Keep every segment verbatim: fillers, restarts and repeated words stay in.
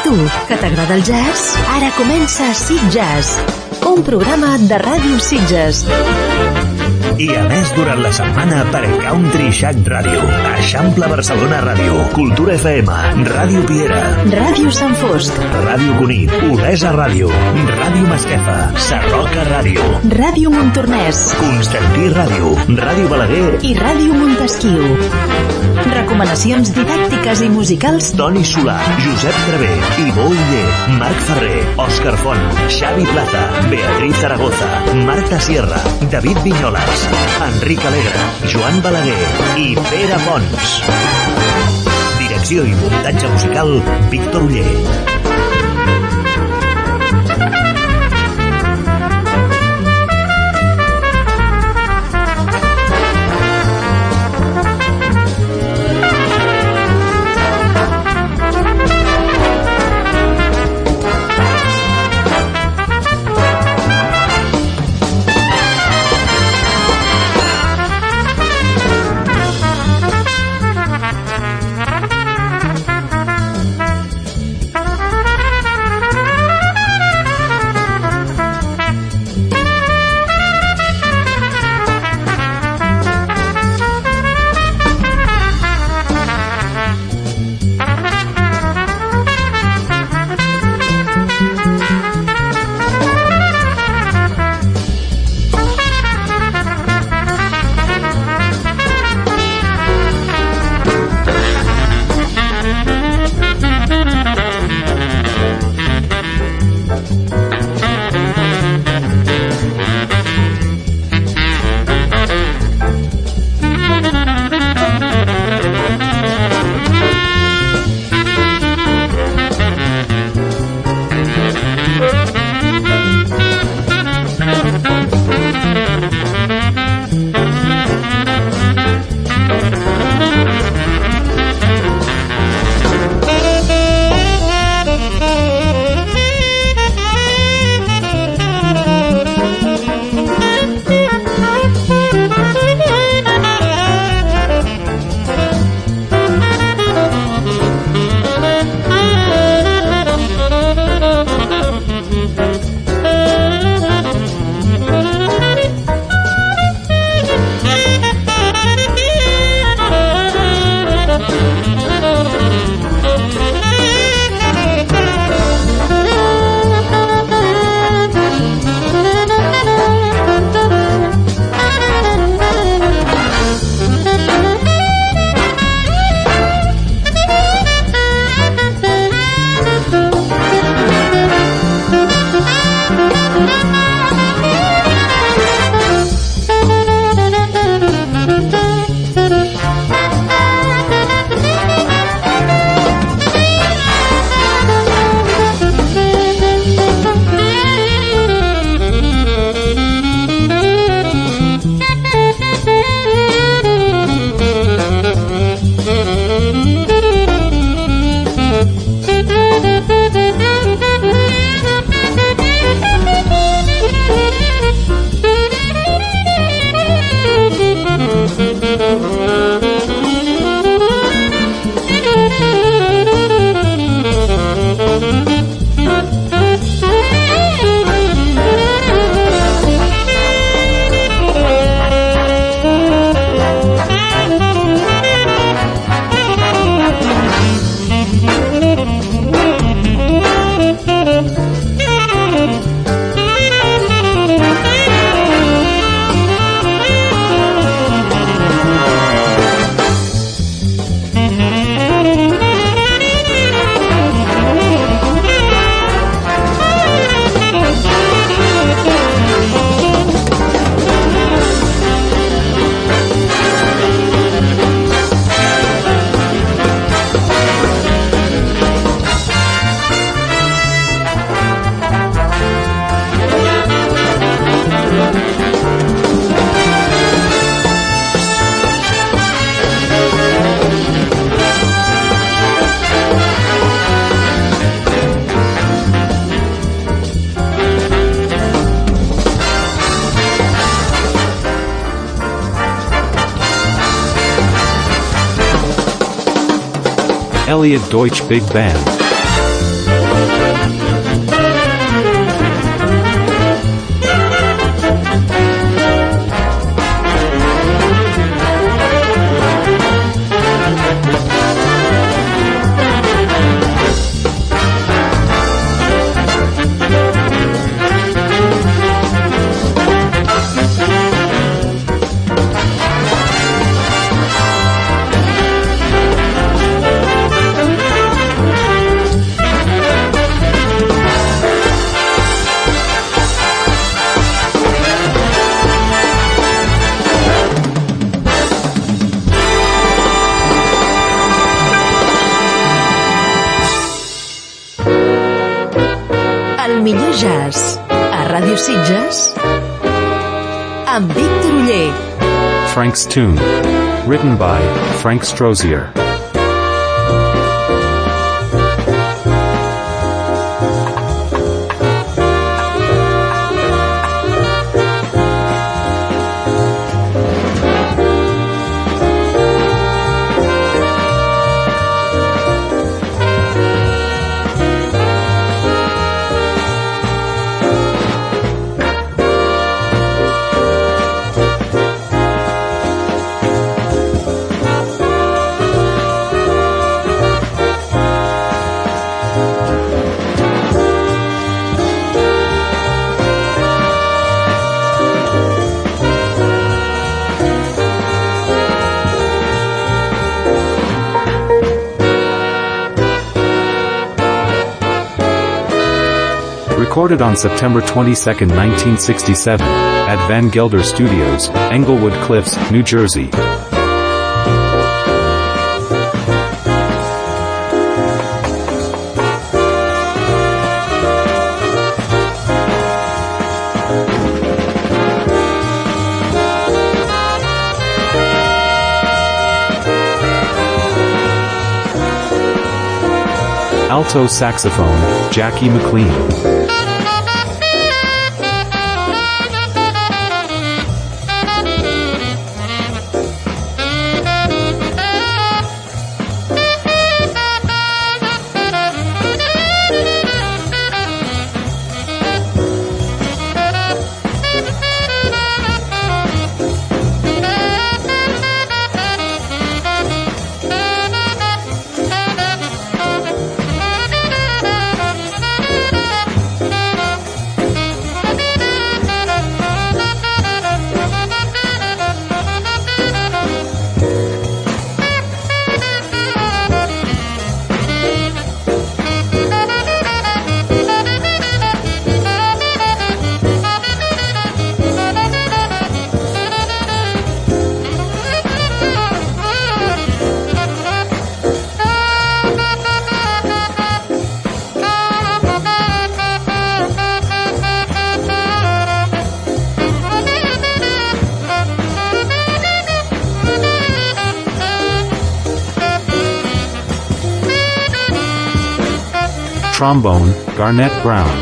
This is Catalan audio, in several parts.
tu, que t'agrada el jazz? Ara comença Sit Jazz, un programa de Ràdio Sitges. I a més, durant la setmana per Country Shack Ràdio, Eixample Barcelona Ràdio, Cultura F M, Ràdio Piera, Ràdio Sant Fost, Ràdio Cunit, Olesa Ràdio, Ràdio Masquefa, Sarroca Ràdio, Ràdio Montornès, Constantí Ràdio, Ràdio Balaguer i Ràdio Montesquiu. Recomanacions didàctiques i musicals: Toni Solà, Josep Travé, Ivo Uller, Marc Ferrer, Òscar Font, Xavi Plaza, Beatriz Zaragoza, Marta Sierra, David Vinyoles, Enric Alegre, Joan Balaguer i Pere Pons. Direcció i muntatge musical, Víctor Uller. Elliott Deutsch Big Band. millor jazz a Ràdio Sitges amb Víctor Oller. Frank's Tune, written by Frank Strozier. Recorded on September twenty-second, nineteen sixty-seven, at Van Gelder Studios, Englewood Cliffs, New Jersey. Alto saxophone, Jackie McLean. Trombone, Garnett Brown.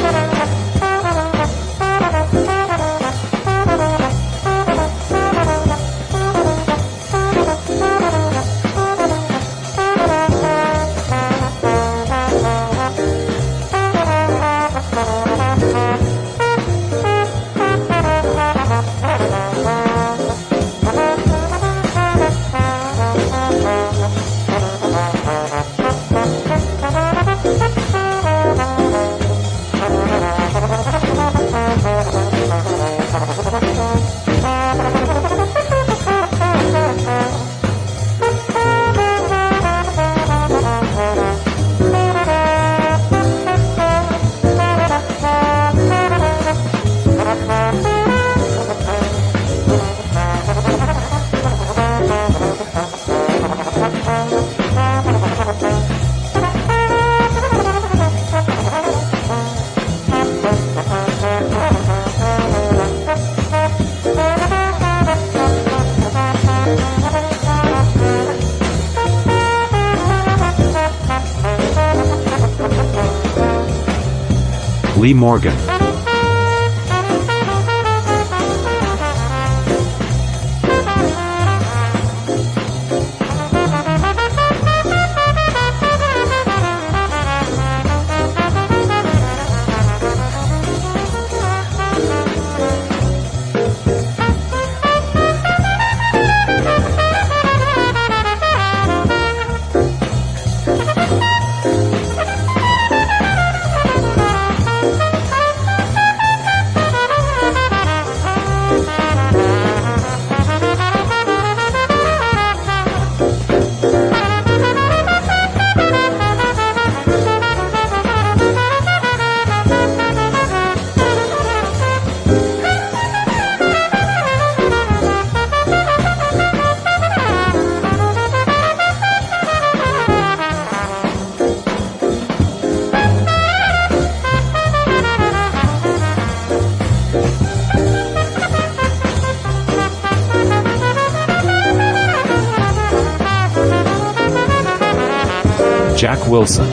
Lee Morgan. Jack Wilson.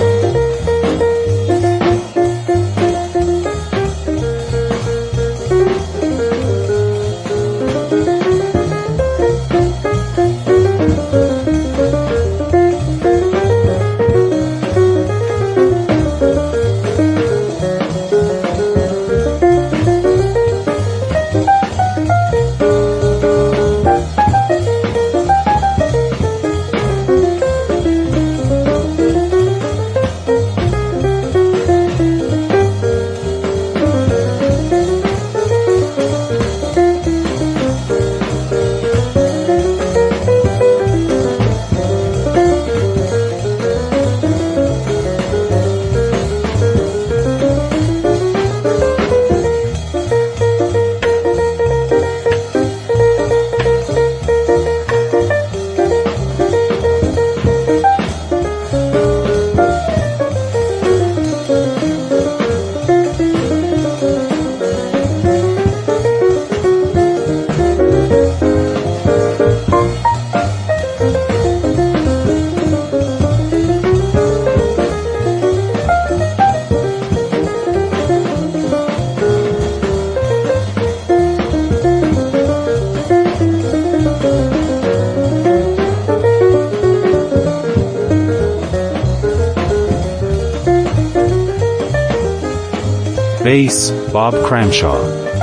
Bass, Bob Cramshaw.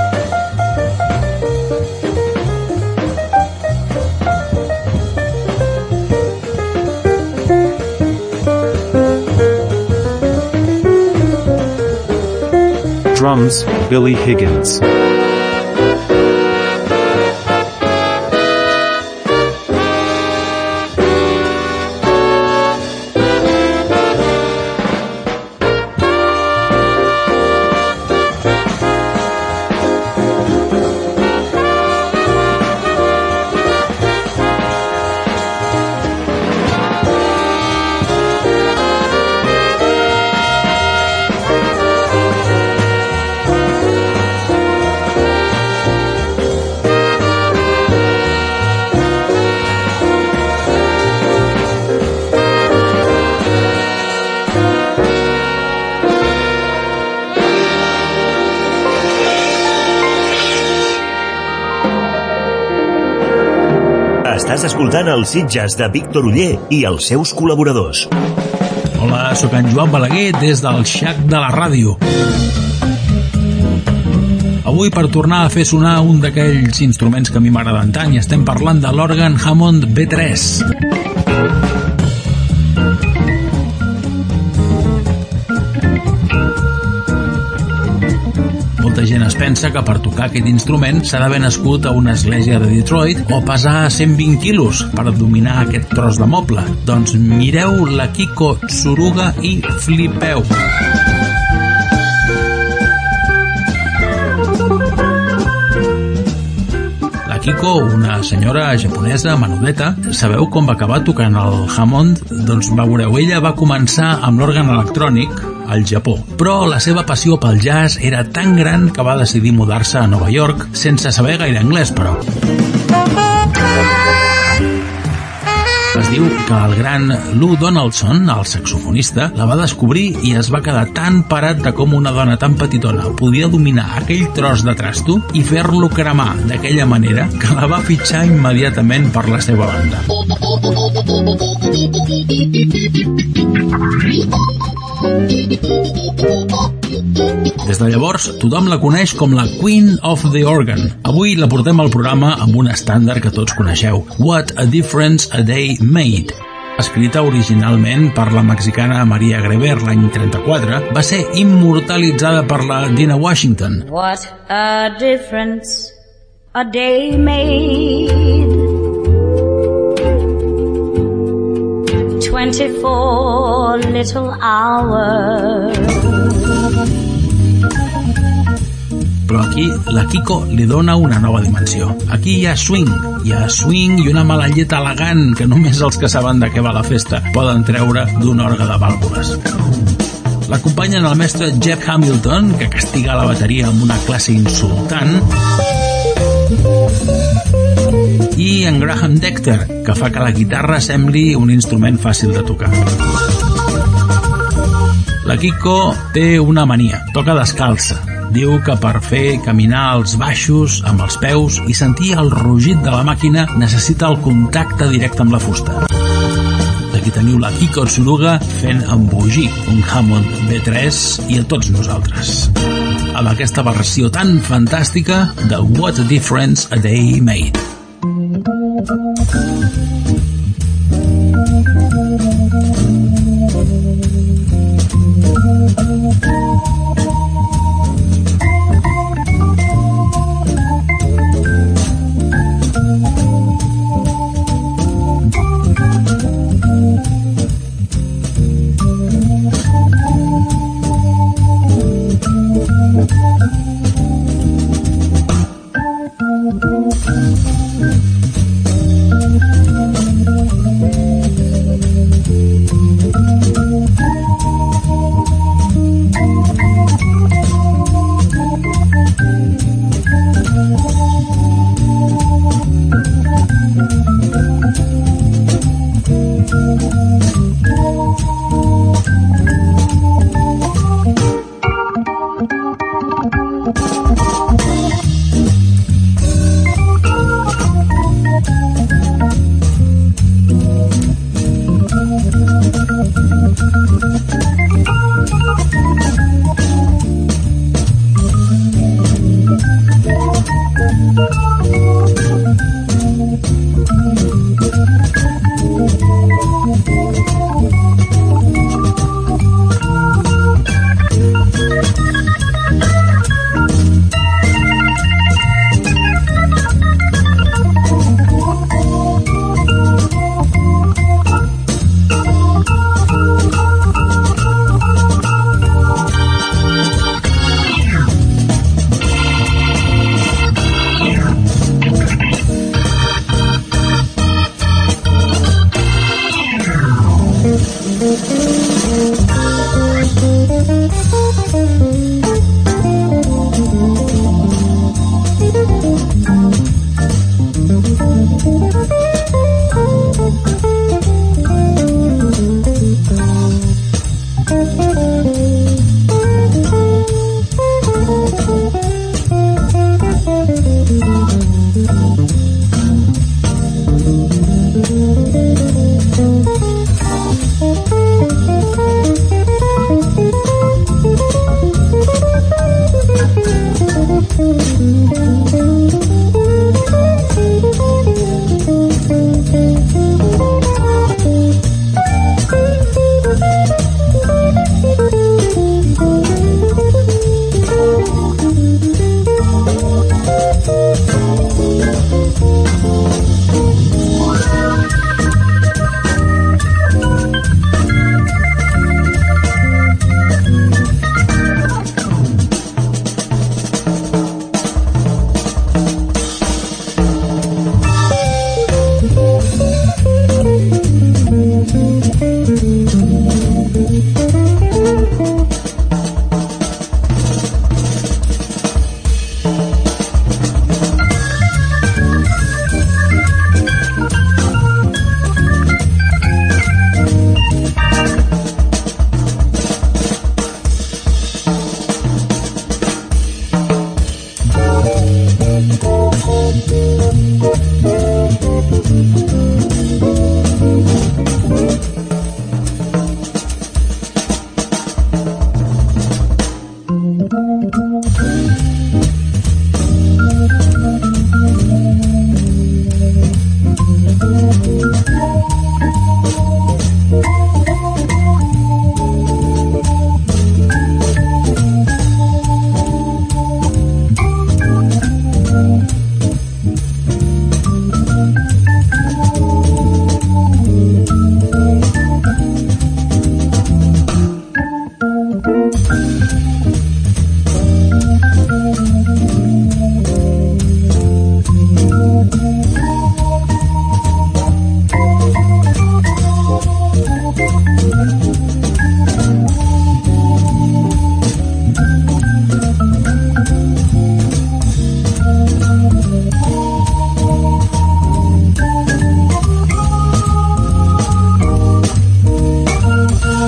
Drums, Billy Higgins. Estàs escoltant el Sitges de Víctor Oller i els seus col·laboradors. Hola, sóc en Joan Balaguer des del Shack de la ràdio. Avui, per tornar a fer sonar un d'aquells instruments que a mi m'agraden tant, i estem parlant de l'òrgan Hammond B tres. Molta gent es pensa que per tocar aquest instrument s'ha d'haver nascut a una església de Detroit o pesar cent vint quilos per dominar aquest tros de moble. Doncs mireu la Kiko Tsuruga i flipeu. La Kiko, una senyora japonesa menudeta, sabeu com va acabar tocant el Hammond? Doncs veureu, ella va començar amb l'òrgan electrònic al Japó, però la seva passió pel jazz era tan gran que va decidir mudar-se a Nova York sense saber gaire anglès, però. Es diu que el gran Lou Donaldson, el saxofonista, la va descobrir i es va quedar tan parat de com una dona tan petitona podia dominar aquell tros de trasto i fer-lo cremar d'aquella manera que la va fitxar immediatament per la seva banda. Des de llavors, tothom la coneix com la Queen of the Organ. Avui la portem al programa amb un estàndard que tots coneixeu, What a Difference a Day Made. Escrita originalment per la mexicana Maria Greber l'any trenta-quatre, va ser immortalitzada per la Dinah Washington. What a difference a day made. Twenty-four little hours. Però aquí la Kiko li dona una nova dimensió. Aquí hi ha swing, hi ha swing i una mala llet elegant que només els que saben de què va la festa poden treure d'un orgue de vàlvules. L'acompanyen el mestre Jeff Hamilton, que castiga la bateria amb una classe insultant. i en Graham Decter, que fa que la guitarra sembli un instrument fàcil de tocar. La Kiko té una mania, toca descalça. Diu que per fer caminar els baixos amb els peus i sentir el rugit de la màquina necessita el contacte directe amb la fusta. Aquí teniu la Kiko Tsuruga fent embogir un Hammond B tres i a tots nosaltres, amb aquesta versió tan fantàstica de What a Difference a Day Made.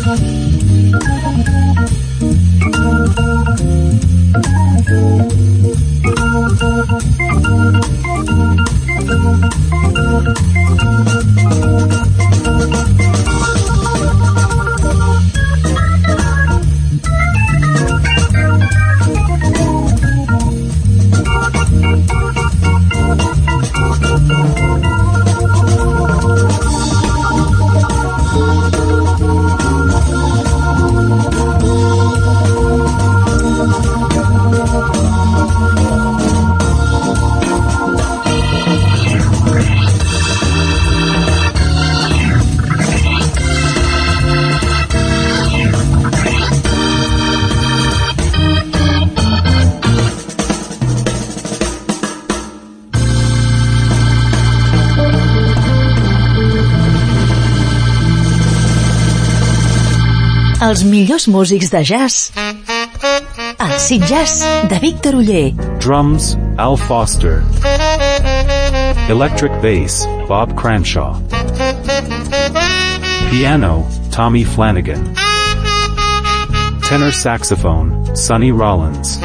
Els millors músics de jazz. Acid Jazz, de Víctor Oller. Drums, Al Foster. Electric bass, Bob Cranshaw. Piano, Tommy Flanagan. Tenor saxophone, Sonny Rollins.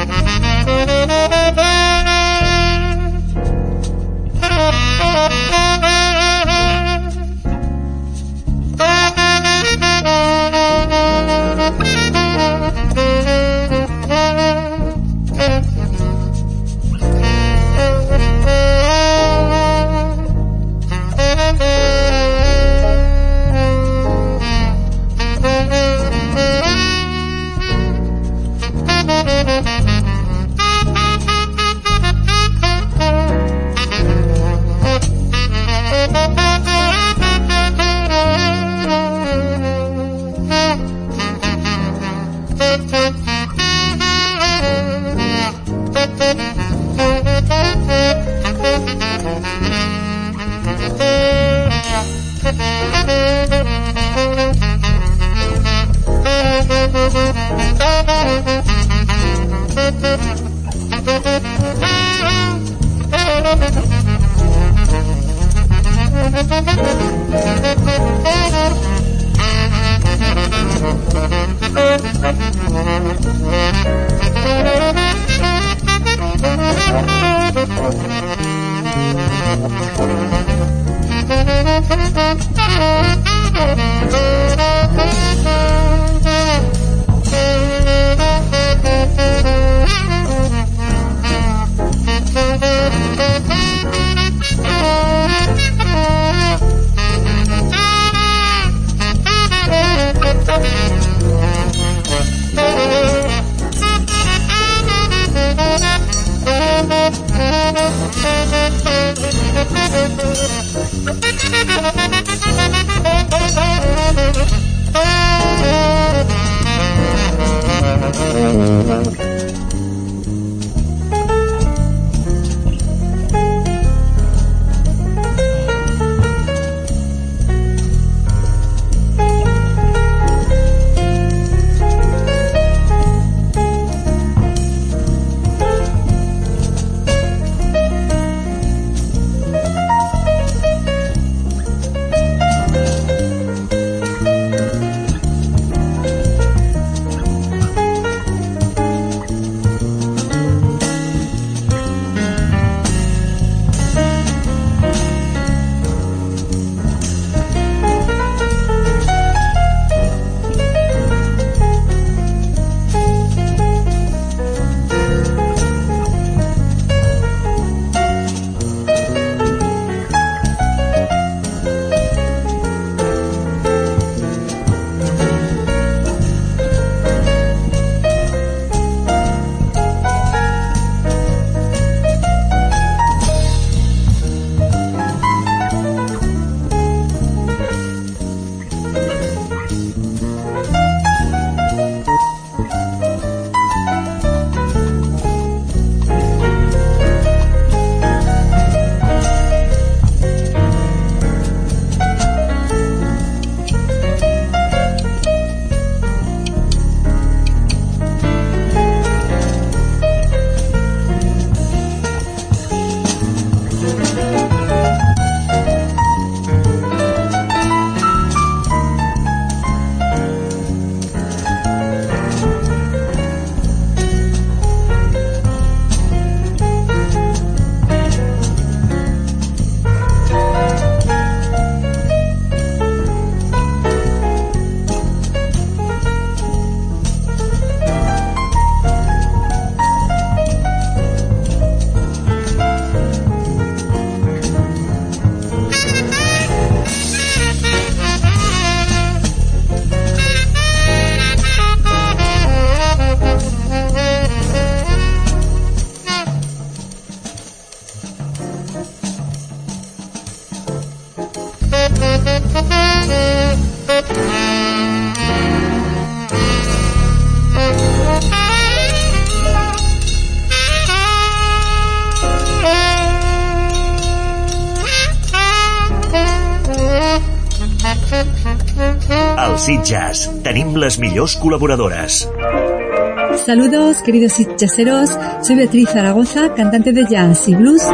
Sitges. Tenim les millors col·laboradores. Saludos, queridos sitgeseros. Soy Beatriz Zaragoza, cantante de jazz y blues.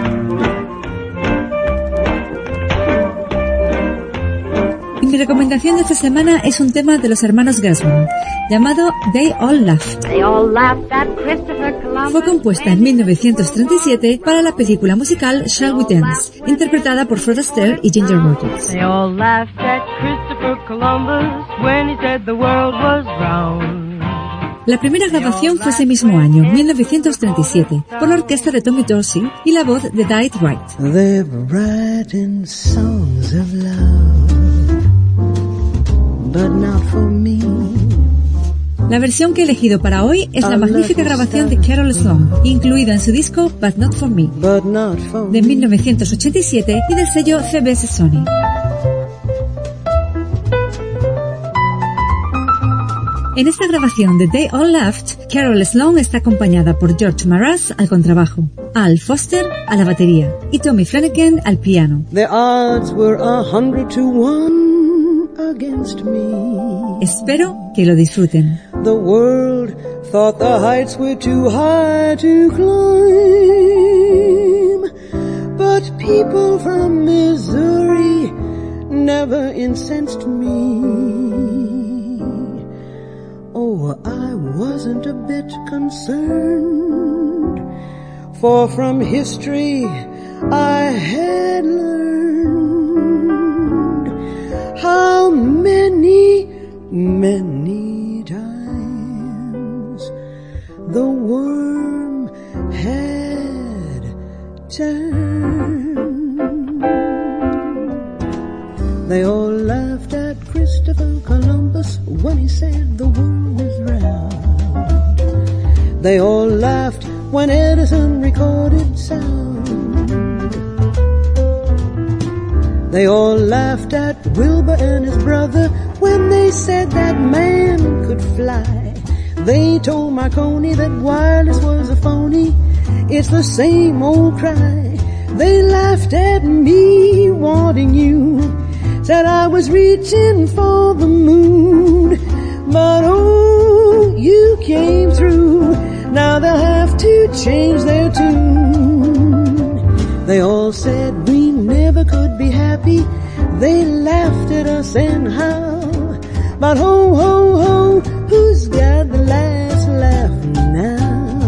Y mi recomendación de esta semana es un tema de los hermanos Gershwin, llamado They All Laughed. They all laughed at Christopher Columbus. Fue compuesta en mil novecientos treinta y siete para la película musical Shall We Dance, interpretada por Fred Astaire y Ginger Rogers. They all laughed at Christopher Columbus when he said the world was round. La primera grabación fue ese mismo año, mil novecientos treinta y siete, por la orquesta de Tommy Dorsey y la voz de Dwight Wright. They're writing songs of love, but not for me. La versión que he elegido para hoy es la magnífica grabación de Carole Sloan, incluida en su disco But Not For Me, de mil novecientos ochenta y siete y del sello C B S Sony. En esta grabación de They All Laughed, Carole Sloan está acompañada por George Maras al contrabajo, Al Foster a la batería y Tommy Flanagan al piano. The odds were a hundred to one against me. Espero que lo disfruten. The world thought the heights were too high to climb, but people from Missouri never incensed me. Oh, I wasn't a bit concerned, for from history I had learned how many, many times the worm had turned. They all laughed at Christopher Columbus when he said the world is round. They all laughed when Edison recorded sound. They all laughed at Wilbur and his brother when they said that man could fly. They told Marconi that wireless was a phony. It's the same old cry. They laughed at me wanting you, said I was reaching for the moon, but oh, you came through. Now they'll have to change their tune. They all said we never could be happy. They laughed at us anyhow, but ho, ho, ho, who's got the last laugh now?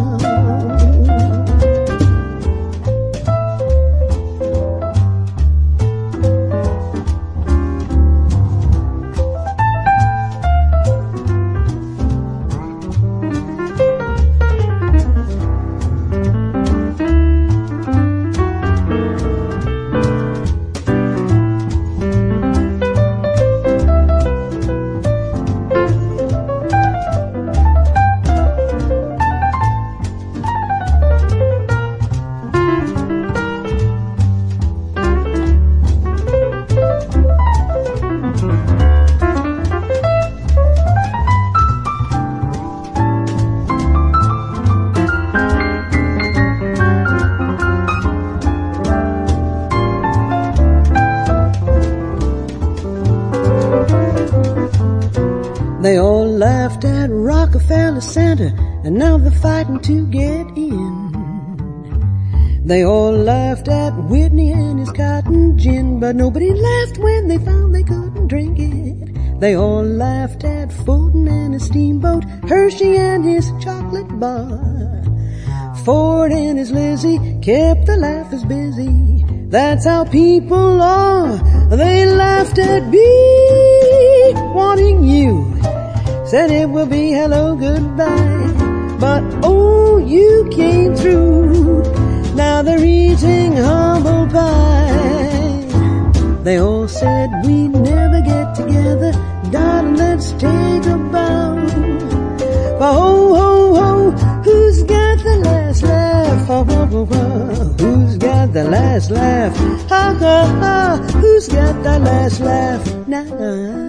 They all laughed at Rockefeller Center, and now they're fighting to get in. They all laughed at Whitney and his cotton gin, but nobody laughed when they found they couldn't drink it. They all laughed at Fulton and his steamboat, Hershey and his chocolate bar. Ford and his Lizzie kept the laughers busy. That's how people are. They laughed at me wanting you, said it will be hello goodbye, but oh, you came through. Now they're eating humble pie. They all said we never get together, darling, let's take a bow. But ho, ho, ho, who's got the last laugh? Oh, oh, oh, oh. Who's got the last laugh? Ha, ha, ha, who's got the last laugh now?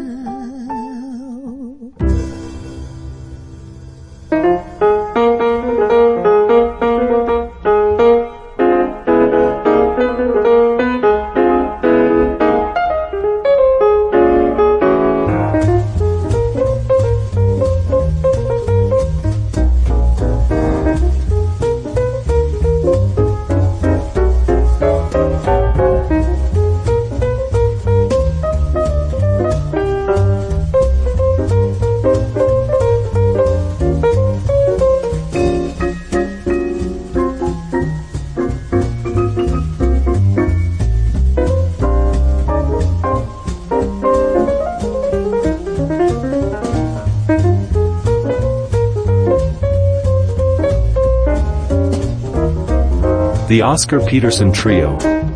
The Oscar Peterson Trio.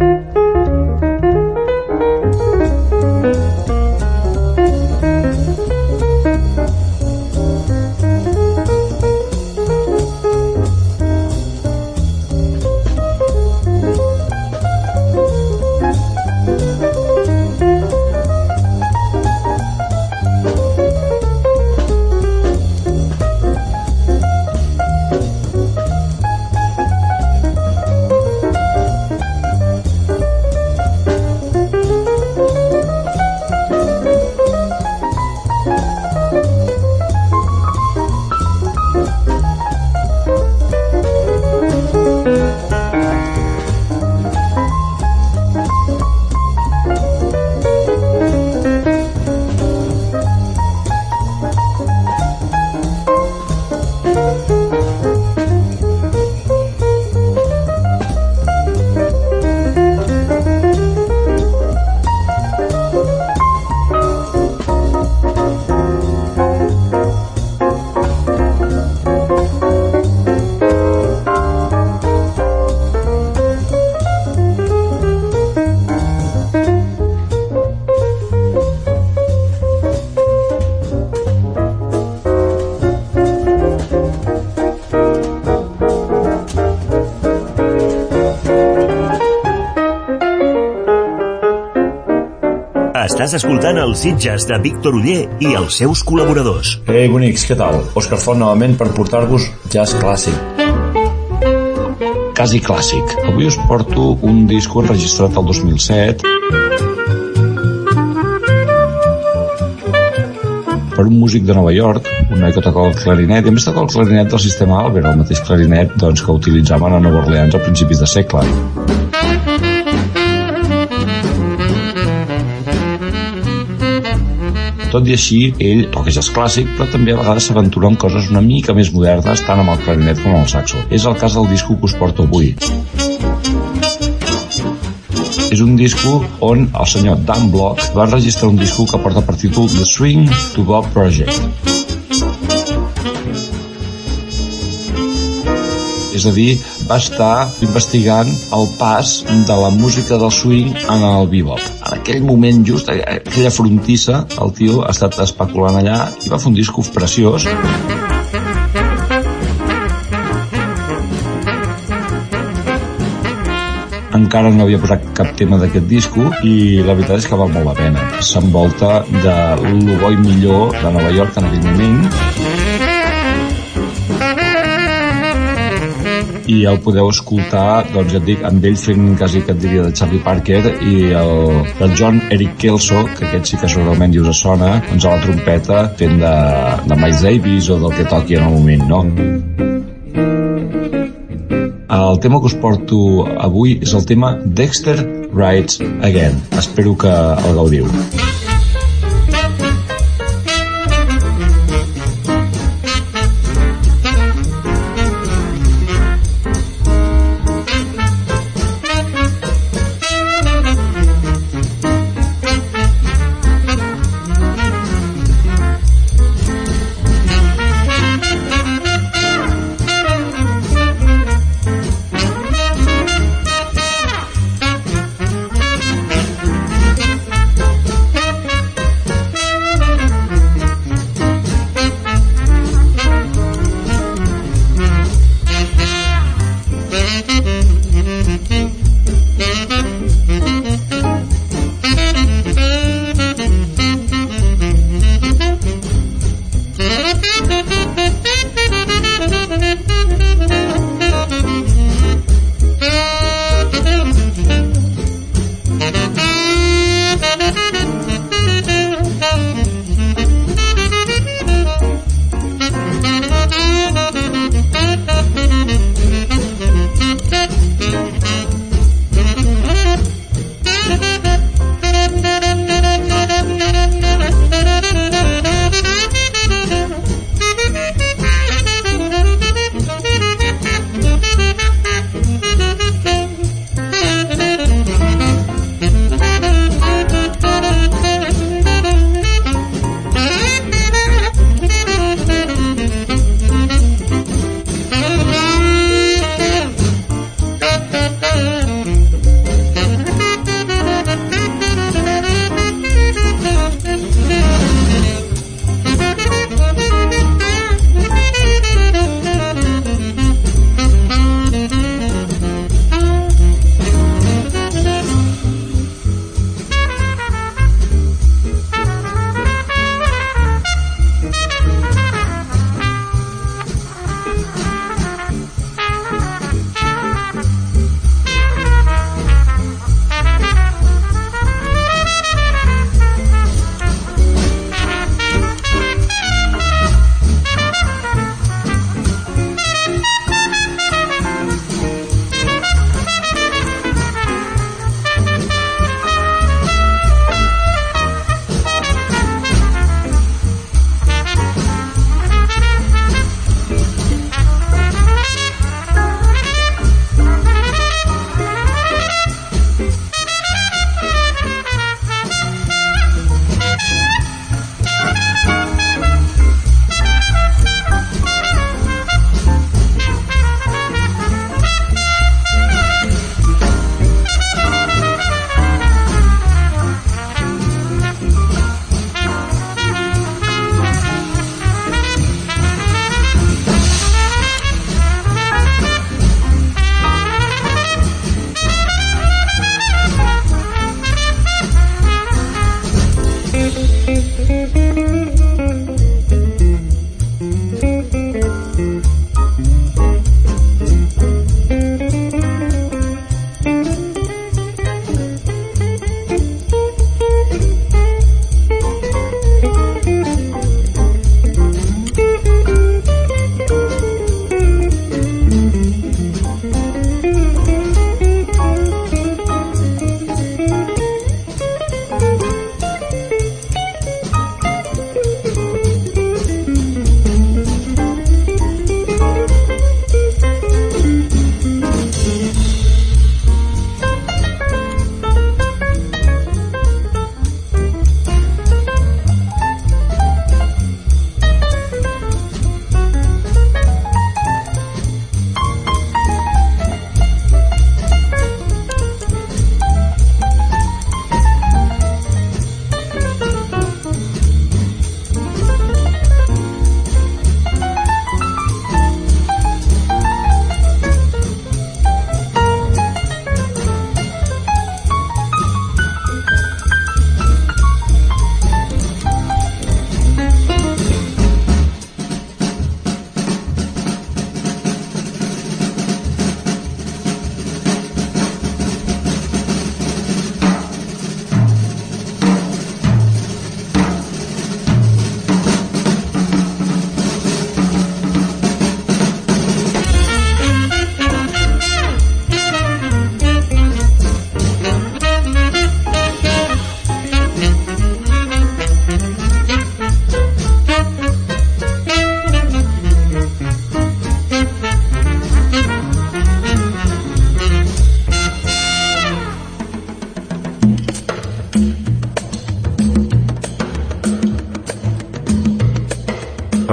Estàs escoltant el Sitges de Víctor Oller i els seus col·laboradors. Ei, bonics, què tal? Òscar Font novament per portar-vos jazz clàssic. Quasi clàssic. Avui us porto un disco enregistrat el dos mil set per un músic de Nova York, un noi que toca el clarinet, i a més toca el clarinet del sistema Albert, el mateix clarinet doncs, que utilitzaven a Nova Orleans a principis de segle. Tot i així, ell toca jazz clàssic, però també a vegades s'aventura en coses una mica més modernes, tant amb el clarinet com amb el saxo. És el cas del disco que us porto avui. És un disco on el senyor Dan Block va enregistrar un disco que porta per títol The Swing to Bop Project. És a dir, va estar investigant el pas de la música del swing en el bebop. En aquell moment, just, aquella frontissa, el tio ha estat especulant allà i va fer un disco preciós. Encara no havia posat cap tema d'aquest disco i la veritat és que val molt la pena. S'envolta de lo bo i millor de Nova York en aquell moment i el podeu escoltar, doncs ja et dic, amb ell fent quasi que et diria de Charlie Parker i el, el John Eric Kelso, que aquest sí que segurament dius a sona, doncs a la trompeta fent de, de Miles Davis o del que toqui en el moment, no? El tema que us porto avui és el tema Dexter Rides Again. Espero que el gaudiu.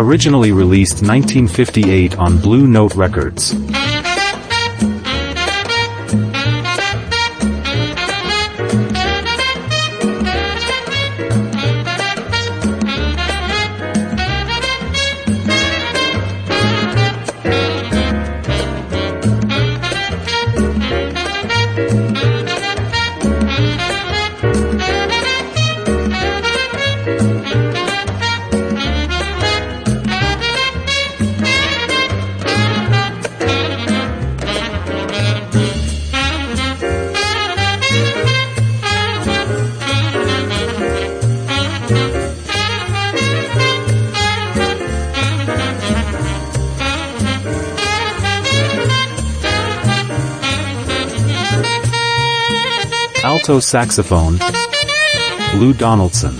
Originally released nineteen fifty-eight on Blue Note Records. Alto saxophone, Lou Donaldson.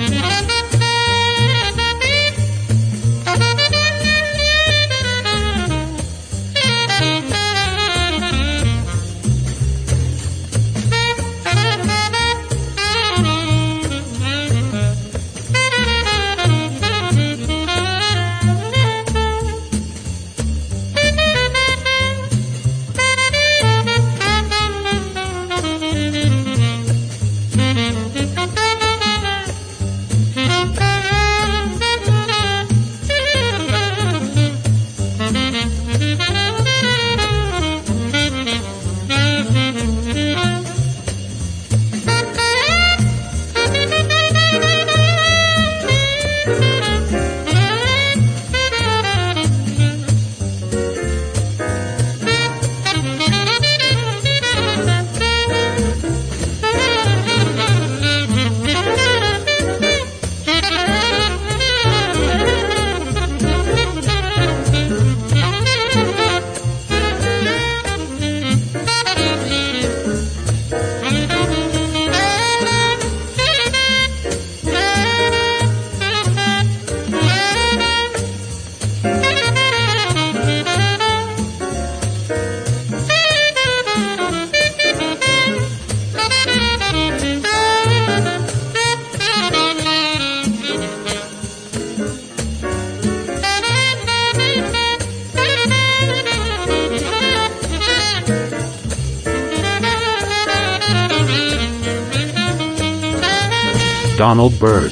Donald Byrd.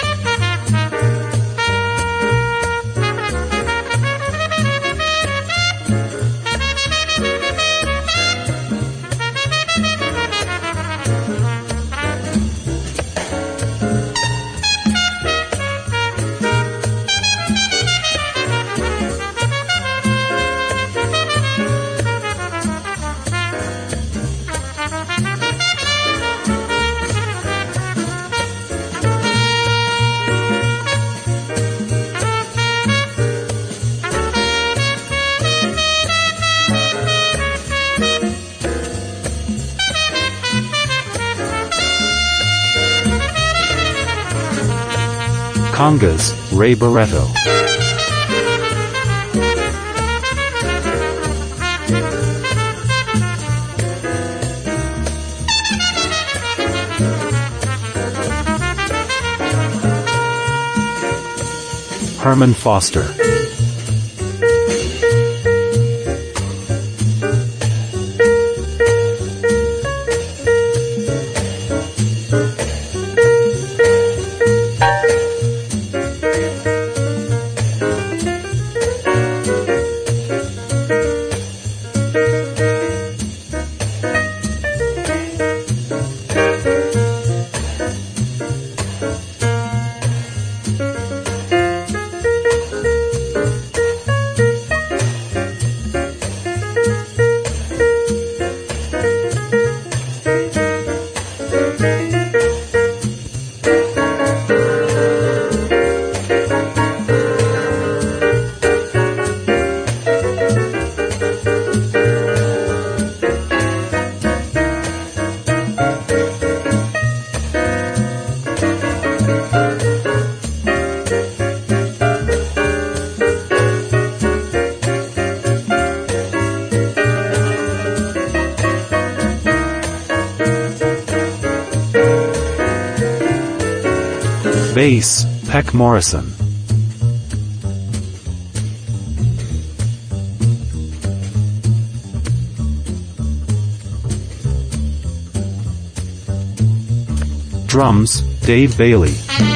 Congas, Ray Barretto. Herman Foster. Bass, Peck Morrison. Drums, Dave Bailey.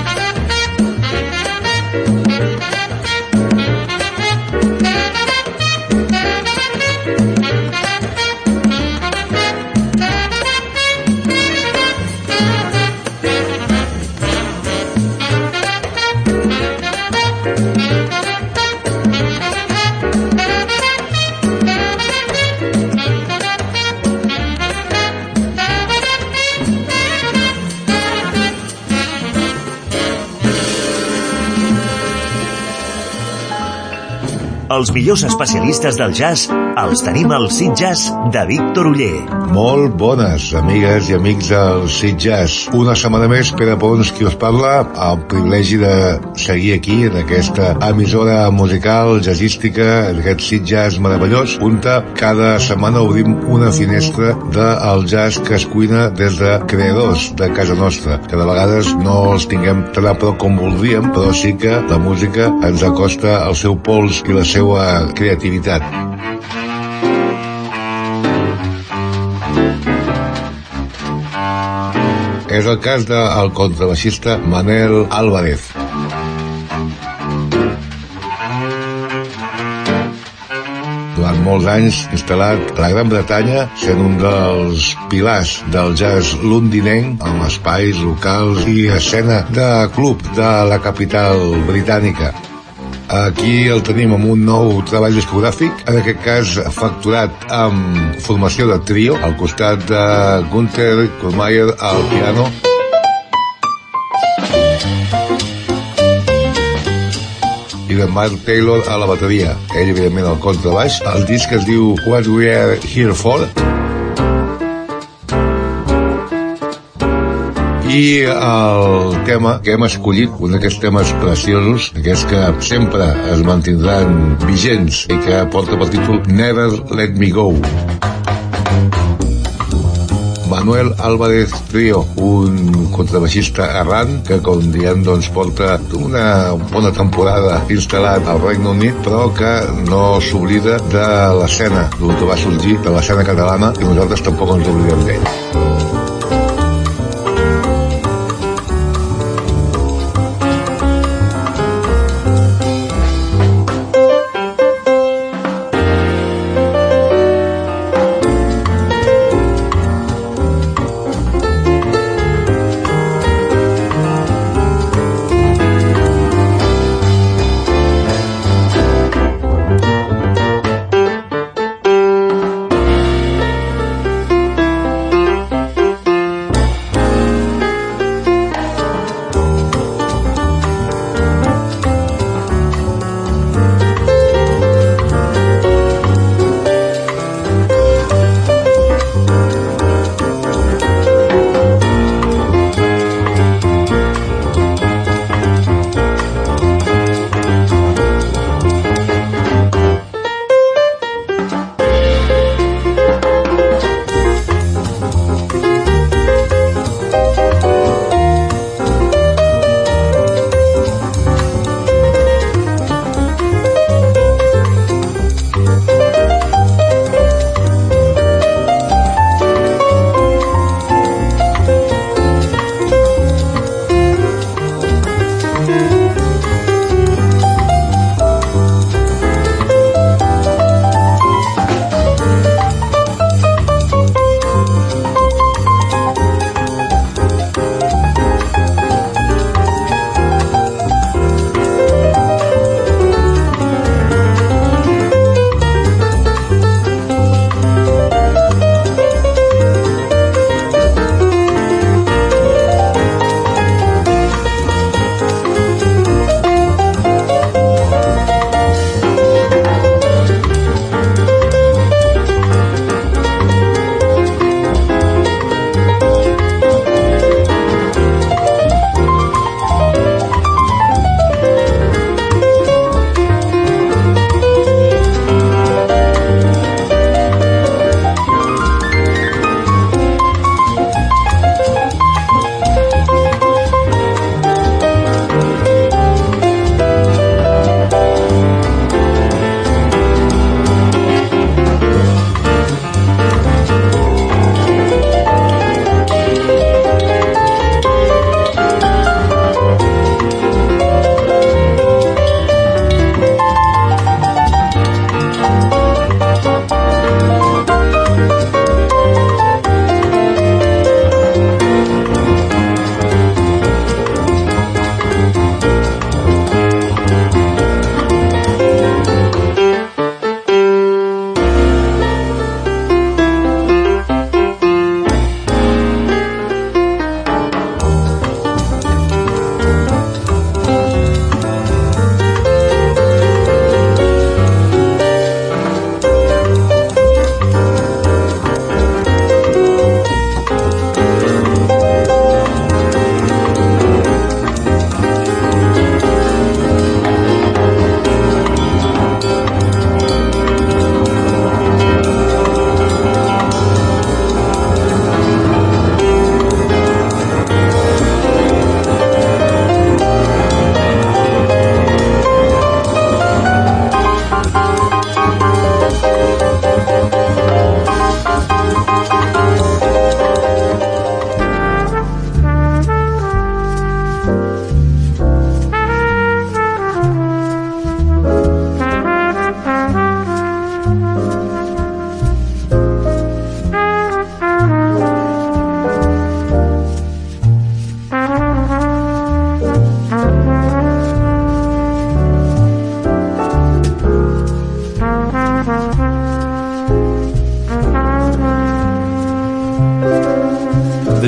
Els millors especialistes del jazz els tenim al Sid Jazz de Víctor Oller. Molt bones, amigues i amics del Sid Jazz. Una setmana més, Pere Pons, qui us parla, el privilegi de seguir aquí, en aquesta emissora musical, jazzística, aquest Sid Jazz meravellós, on cada setmana obrim una finestra del jazz que es cuina des de creadors de casa nostra, que de vegades no els tinguem tan a prop com voldríem, però sí que la música ens acosta al seu pols i la seva creativitat. És el cas del contrabaixista Manel Álvarez. Durant molts anys instal·lat a la Gran Bretanya, sent un dels pilars del jazz londinenc, amb espais locals i escena de club de la capital britànica. Aquí el tenim amb un nou treball discogràfic, en aquest cas facturat amb formació de trio, al costat de Gunther Kurmayer al piano, i de Mark Taylor a la bateria, ell evidentment al contrabaix. El disc es diu What We Are Here For, i el tema que hem escollit, un d'aquests temes preciosos, aquests que sempre es mantindran vigents i que porta per títol Never Let Me Go. Manuel Álvarez Trio, un contrabaixista errant que, com diem, doncs, porta una bona temporada instal·lat al Regne Unit, però que no s'oblida de l'escena, del que va sorgir de l'escena catalana, i nosaltres tampoc ens oblidem d'ell.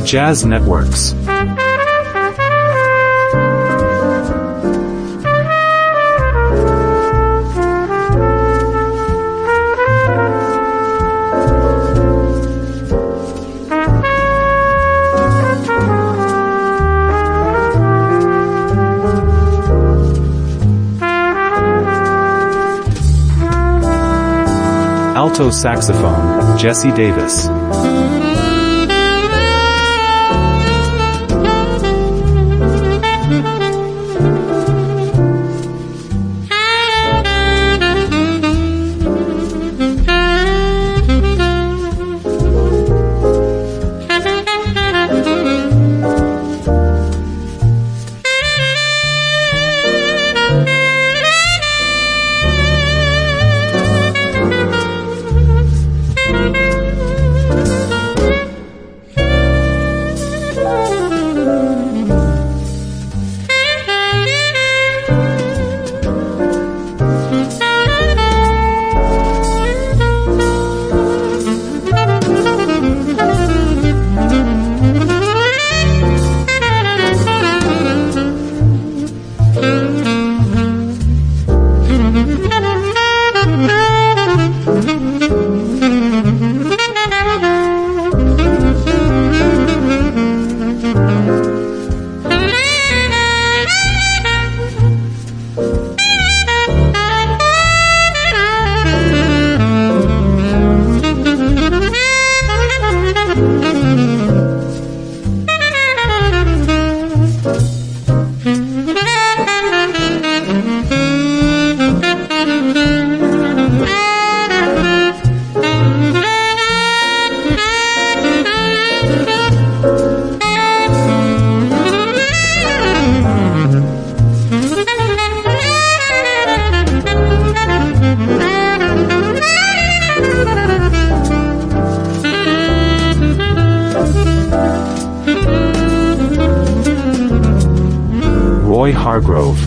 Jazz Networks. Alto saxophone, Jesse Davis. Roy Hargrove.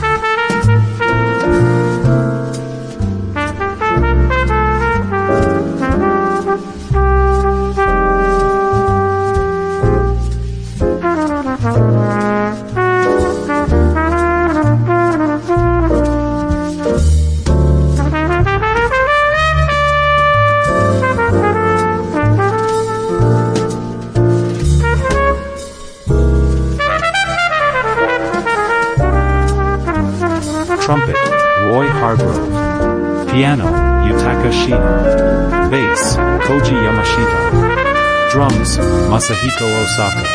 Trumpet, Roy Hargrove. Piano, Yutaka Shina. Bass, Koji Yamashita. Drums, Masahiko Osaka.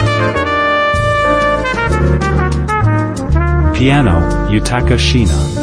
Piano, Yutaka Shina.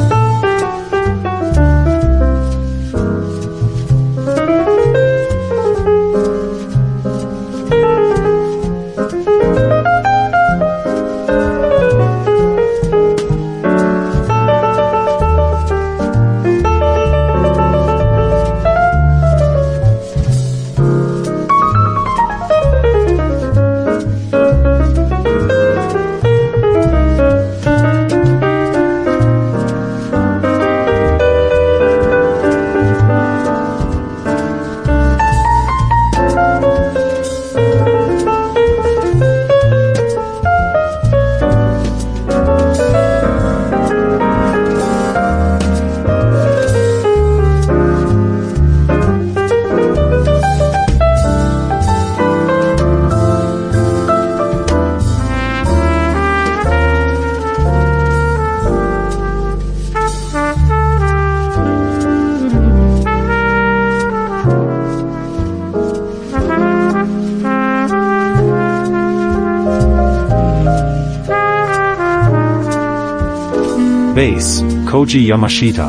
Bass, Koji Yamashita.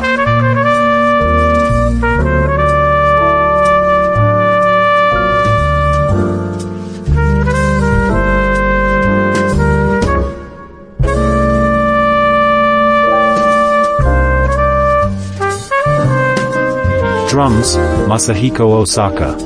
Drums, Masahiko Osaka.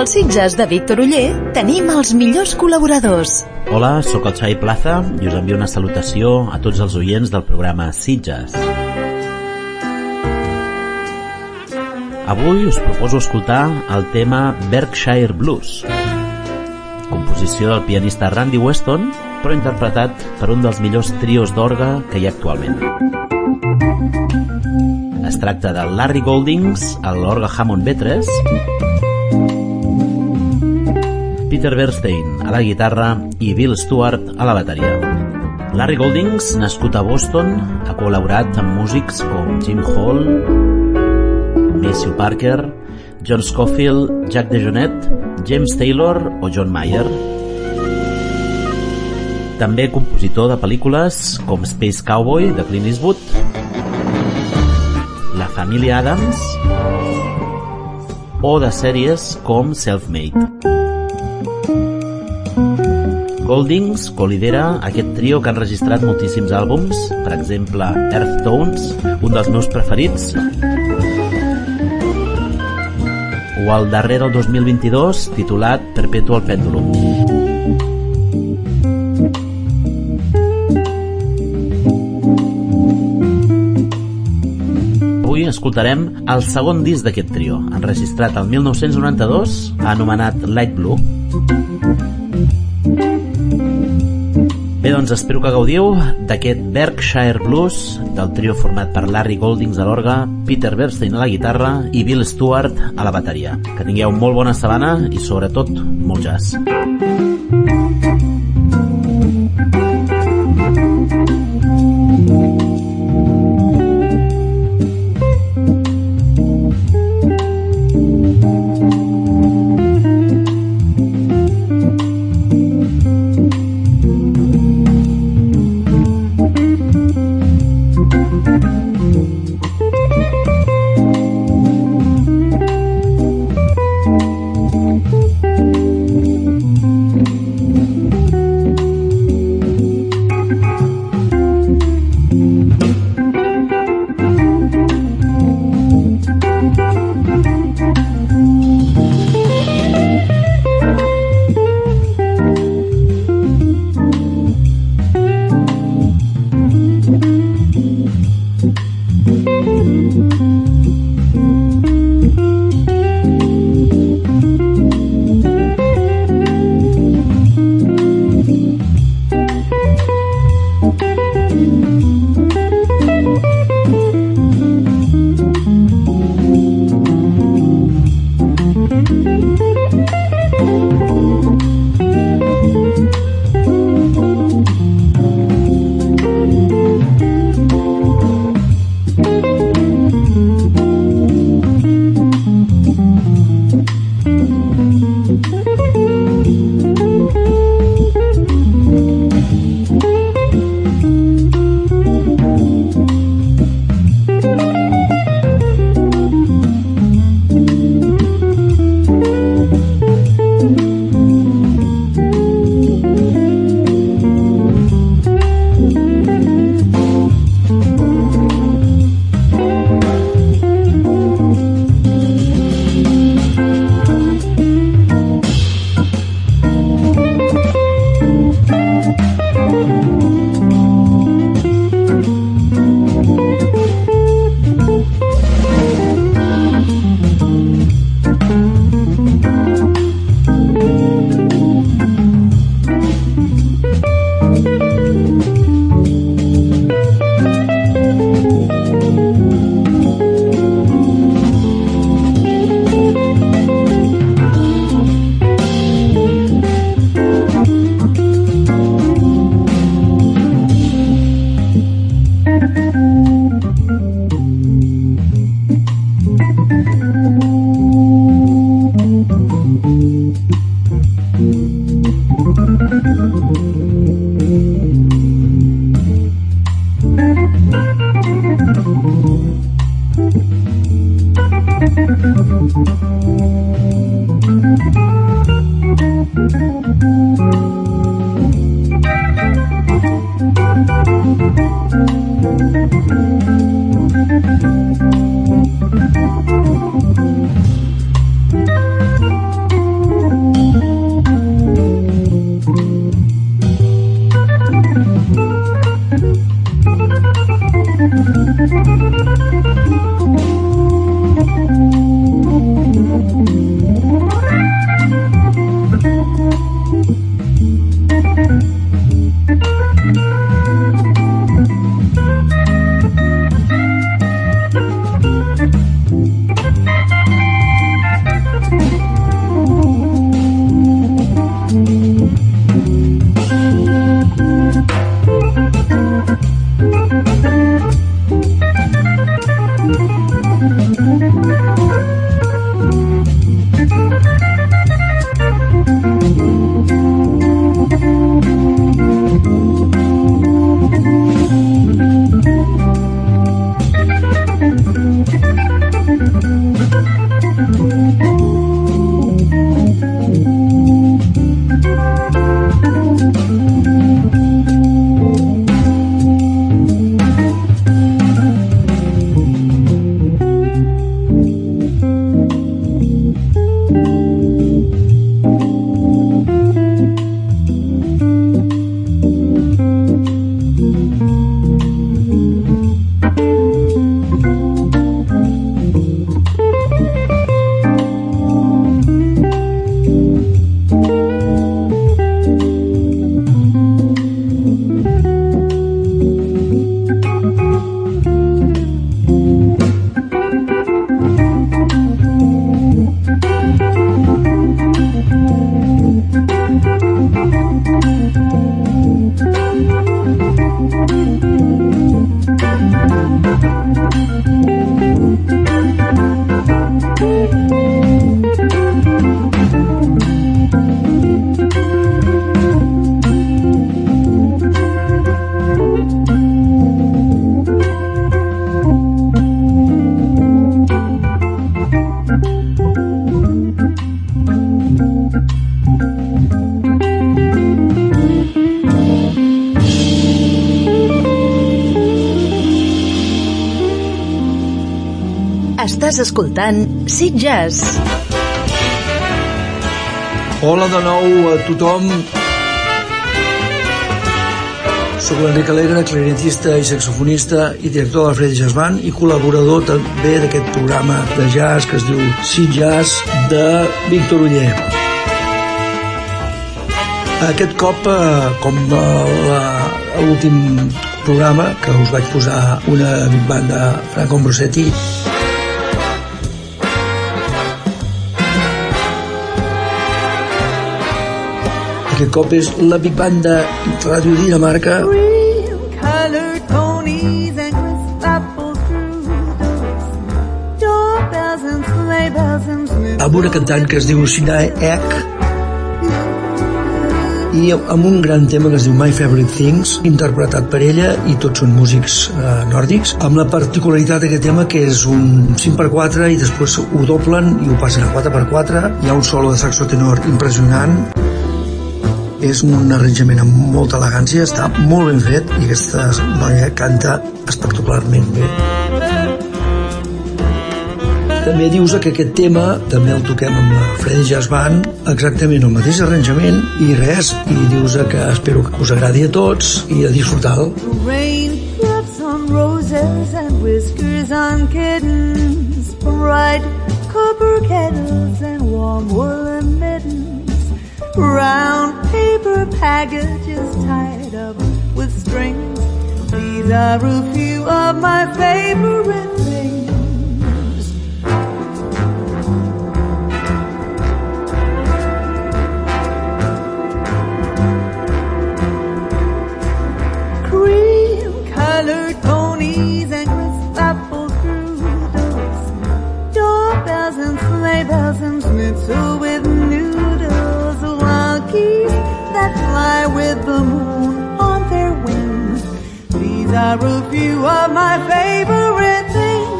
Als Sitges de Víctor Oller tenim els millors col·laboradors. Hola, sóc el Xavi Plaza i us envio una salutació a tots els oients del programa Sitges. Avui us proposo escoltar el tema Berkshire Blues, composició del pianista Randy Weston, però interpretat per un dels millors trios d'orgue que hi ha actualment. Es tracta de Larry Goldings a l'orgue Hammond B tres, Peter Bernstein a la guitarra i Bill Stewart a la bateria. Larry Goldings, nascut a Boston, ha col·laborat amb músics com Jim Hall, Maceo Parker, John Scofield, Jack DeJohnette, James Taylor o John Mayer. També compositor de pel·lícules com Space Cowboy de Clint Eastwood, La família Adams o de sèries com Self-Made. Goldings co-lidera aquest trio que han registrat moltíssims àlbums, per exemple Earth Tones, un dels meus preferits, o el darrer del dos mil vint-i-dos titulat Perpetual Pendulum. Avui escoltarem el segon disc d'aquest trio, enregistrat el mil nou-cents noranta-dos, anomenat Light Blue. Bé, doncs espero que gaudiu d'aquest Berkshire Blues del trio format per Larry Goldings a l'orgue, Peter Bernstein a la guitarra i Bill Stewart a la bateria. Que tingueu molt bona setmana i sobretot molt jazz. Estàs escoltant Sid Jazz. Hola de nou a tothom. Soc l'Enric Alegre, clarinetista i saxofonista i director de la Freddy Jazz Band i col·laborador també d'aquest programa de jazz que es diu Sid Jazz de Víctor Oller. Aquest cop, com a l'últim programa, que us vaig posar una big band de Franco Ambrosetti, aquest cop és la big band de Ràdio Dinamarca amb una cantant que es diu Sinae Ek i amb un gran tema que es diu My Favorite Things, interpretat per ella, i tots són músics eh, nòrdics, amb la particularitat d'aquest tema que és un cinc per quatre i després ho doblen i ho passen a quatre per quatre. Hi ha un solo de saxo tenor impressionant, és un arranjament amb molta elegància, està molt ben fet i aquesta noia canta espectacularment bé. També dius que aquest tema també el toquem amb la Freddy Jazz Band, exactament el mateix arranjament i res, i dius que espero que us agradi a tots i a disfrutar-lo. Rain drops on roses and whiskers on kittens, bright copper kettles and warm woolen mittens, round paper packages tied up with strings. These are a few of my favorite things. Colored ponies and crisp apple strudels, doorbells and sleigh bells and schnitzel with noodles, wild geese that fly with the moon on their wings. These are a few of my favorite things.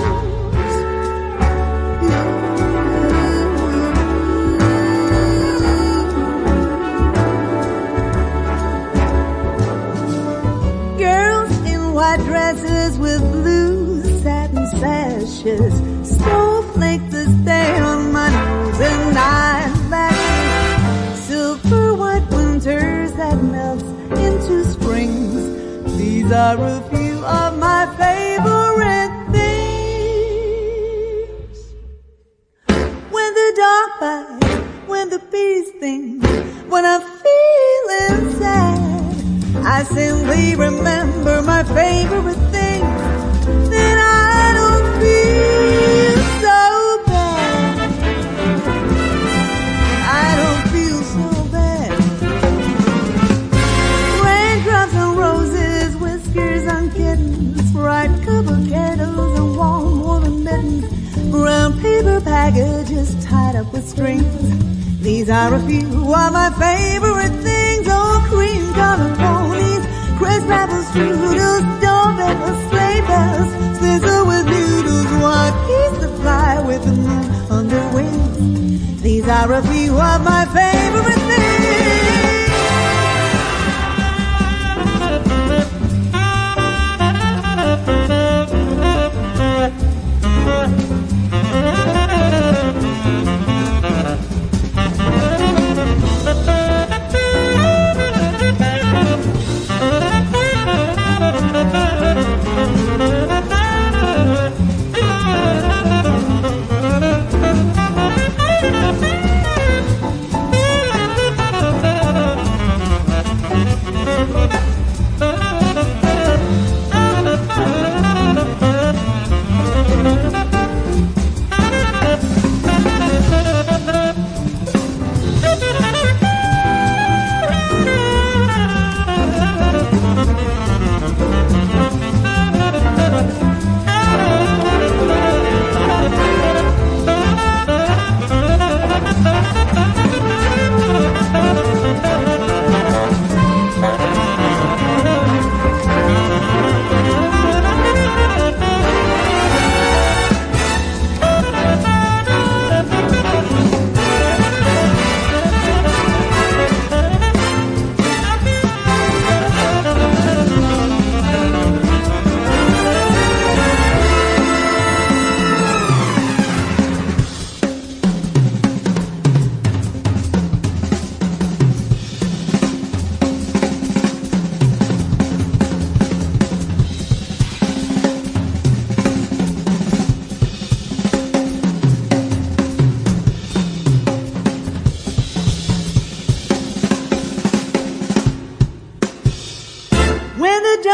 White dresses with blue satin sashes, snowflakes that stay on my nose and eyelashes, silver white winters that melts into springs. These are a few of my favorite things. When the dog bites, when the bees sting, when I'm feeling sad, I simply remember my favorite thing, then I don't feel so bad. I don't feel so bad. Raindrops on roses, whiskers on kittens, bright copper kettles and warm woolen mittens, brown paper packages tied up with strings. These are a few of my favorite things. Oh, cream colored ponies, crisp apple strudels, doorbells, sleigh bells, sizzle with noodles, wild geese that fly with the moon on their wings. These are a few of my favorite things.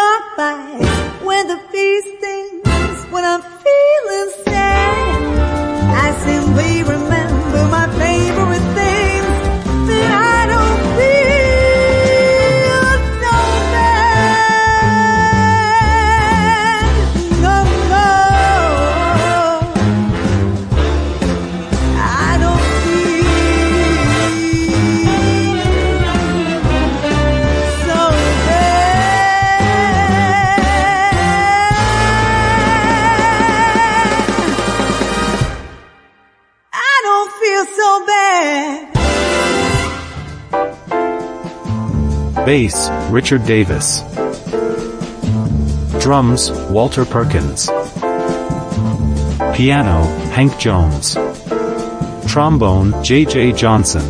rock bites, when the feastings, when I'm feeling sad, I simply remember my favorite things that I don't feel so bad. No, no, I don't feel so bad. I don't feel so bad. Bass, Richard Davis. Drums, Walter Perkins. Piano, Hank Jones. Trombone, J J Johnson.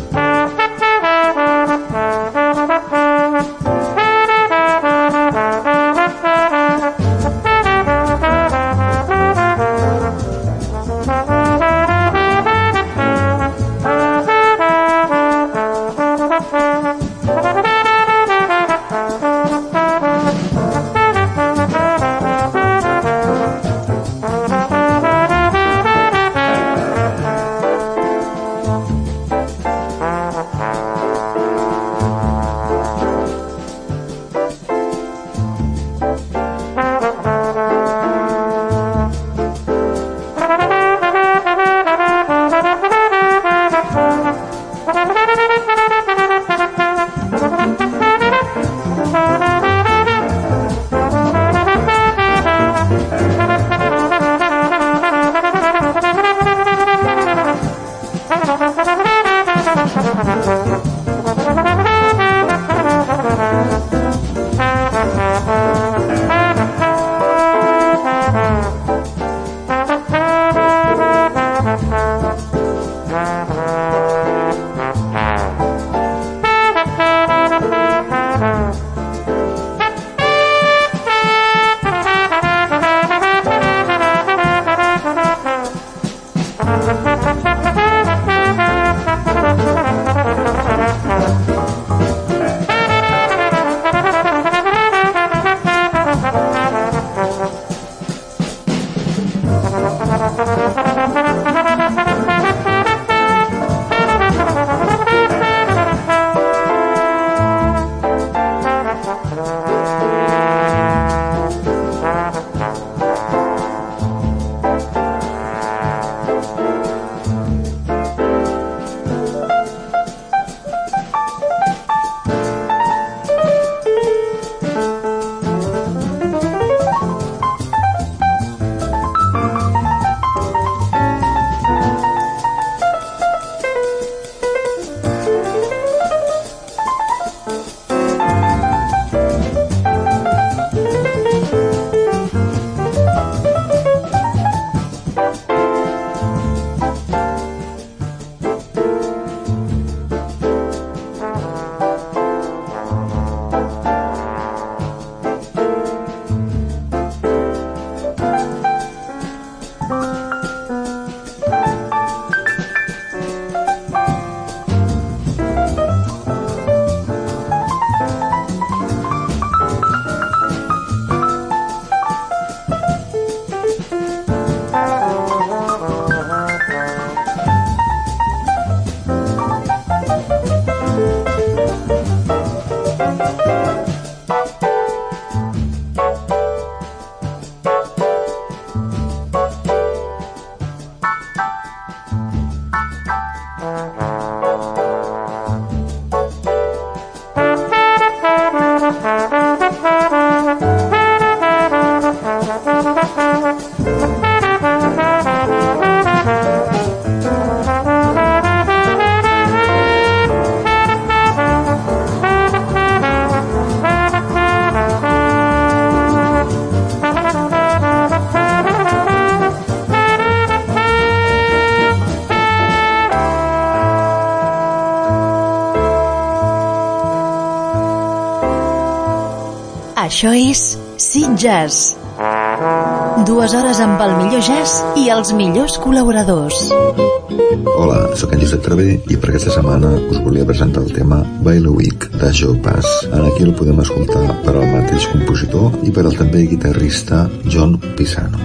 Això és Sitges. Dues hores amb el millor jazz i els millors col·laboradors. Hola, sóc en Josep Travé i per aquesta setmana us volia presentar el tema Bailiwick de Joe Pass. En aquí el podem escoltar per al mateix compositor i per al també guitarrista John Pisano.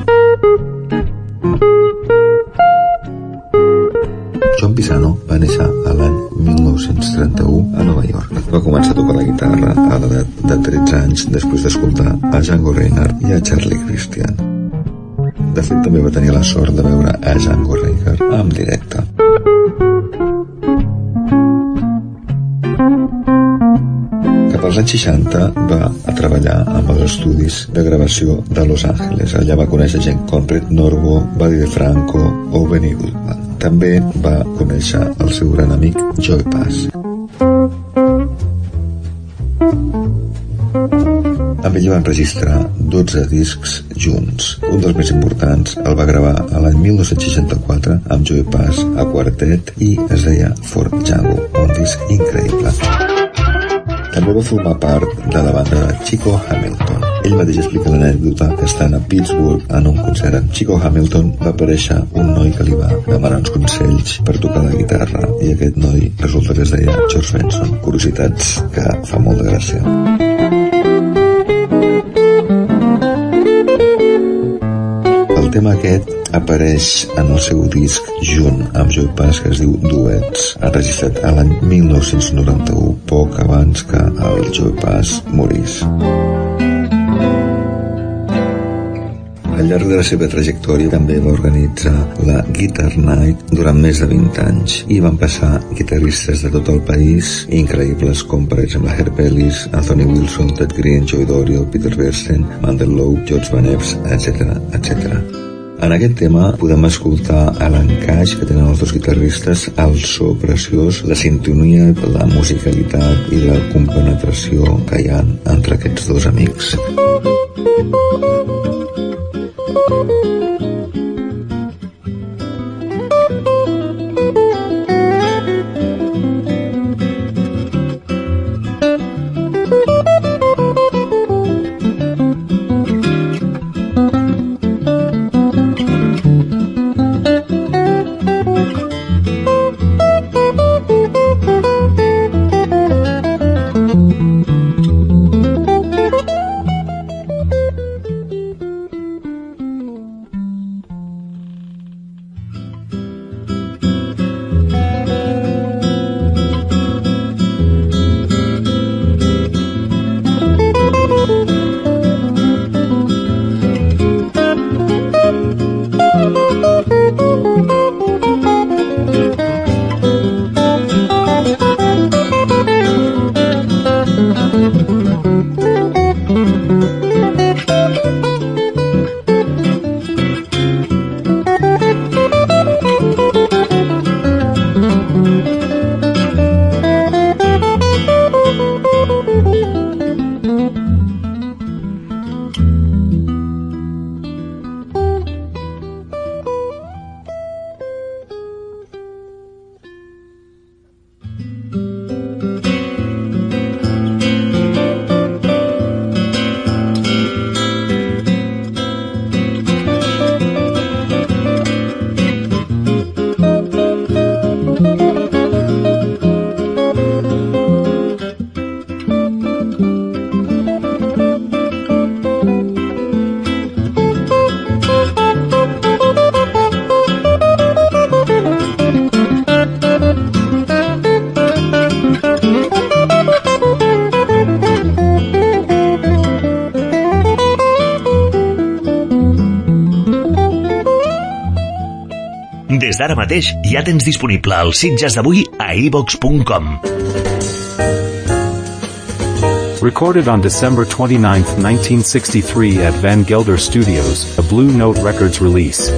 John Pisano va néixer a l'any mil nou-cents trenta-u a Nova York. Va començar a tocar la guitarra a l'edat de tretze anys després d'escoltar a Django Reinhardt i a Charlie Christian. De fet, també va tenir la sort de veure a Django Reinhardt en directe. Cap als anys seixanta va a treballar amb els estudis de gravació de Los Angeles. Allà va conèixer gent com Red Norvo, Buddy DeFranco o Benny Goodman. També va conèixer el seu gran amic Joe Pass. Amb ell van registrar dotze discs junts. Un dels més importants el va gravar a l'any mil nou-cents seixanta-quatre amb Joe Pass a quartet i es deia For Django, un disc increïble. També va formar part de la banda de Chico Hamilton. Ell mateix explica l'anècdota que estant a Pittsburgh en un concert amb Chico Hamilton va aparèixer un noi que li va demanar uns consells per tocar la guitarra i aquest noi resulta que es deia George Benson. Curiositats que fa molt de gràcia. El tema aquest apareix en el seu disc junt amb Joe Pass que es diu Duets, enregistrat a l'any mil nou-cents noranta-u, poc abans que el Joe Pass morís. Al llarg de la seva trajectòria també va organitzar la Guitar Night durant més de vint anys i van passar guitarristes de tot el país increïbles com per exemple Herb Ellis, Anthony Wilson, Ted Green, Joey Dorio, Peter Bernstein, Mandel Lowe, George Van Eps, etcètera, etcètera. En aquest tema podem escoltar l'encaix que tenen els dos guitarristes, el so preciós, la sintonia, la musicalitat i la compenetració que hi ha entre aquests dos amics. Des d'ara mateix ja tens disponible el Sitges d'avui a i vox punt com. Recorded on December twenty-ninth, nineteen sixty-three at Van Gelder Studios, a Blue Note Records release.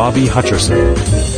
Bobby Hutcherson.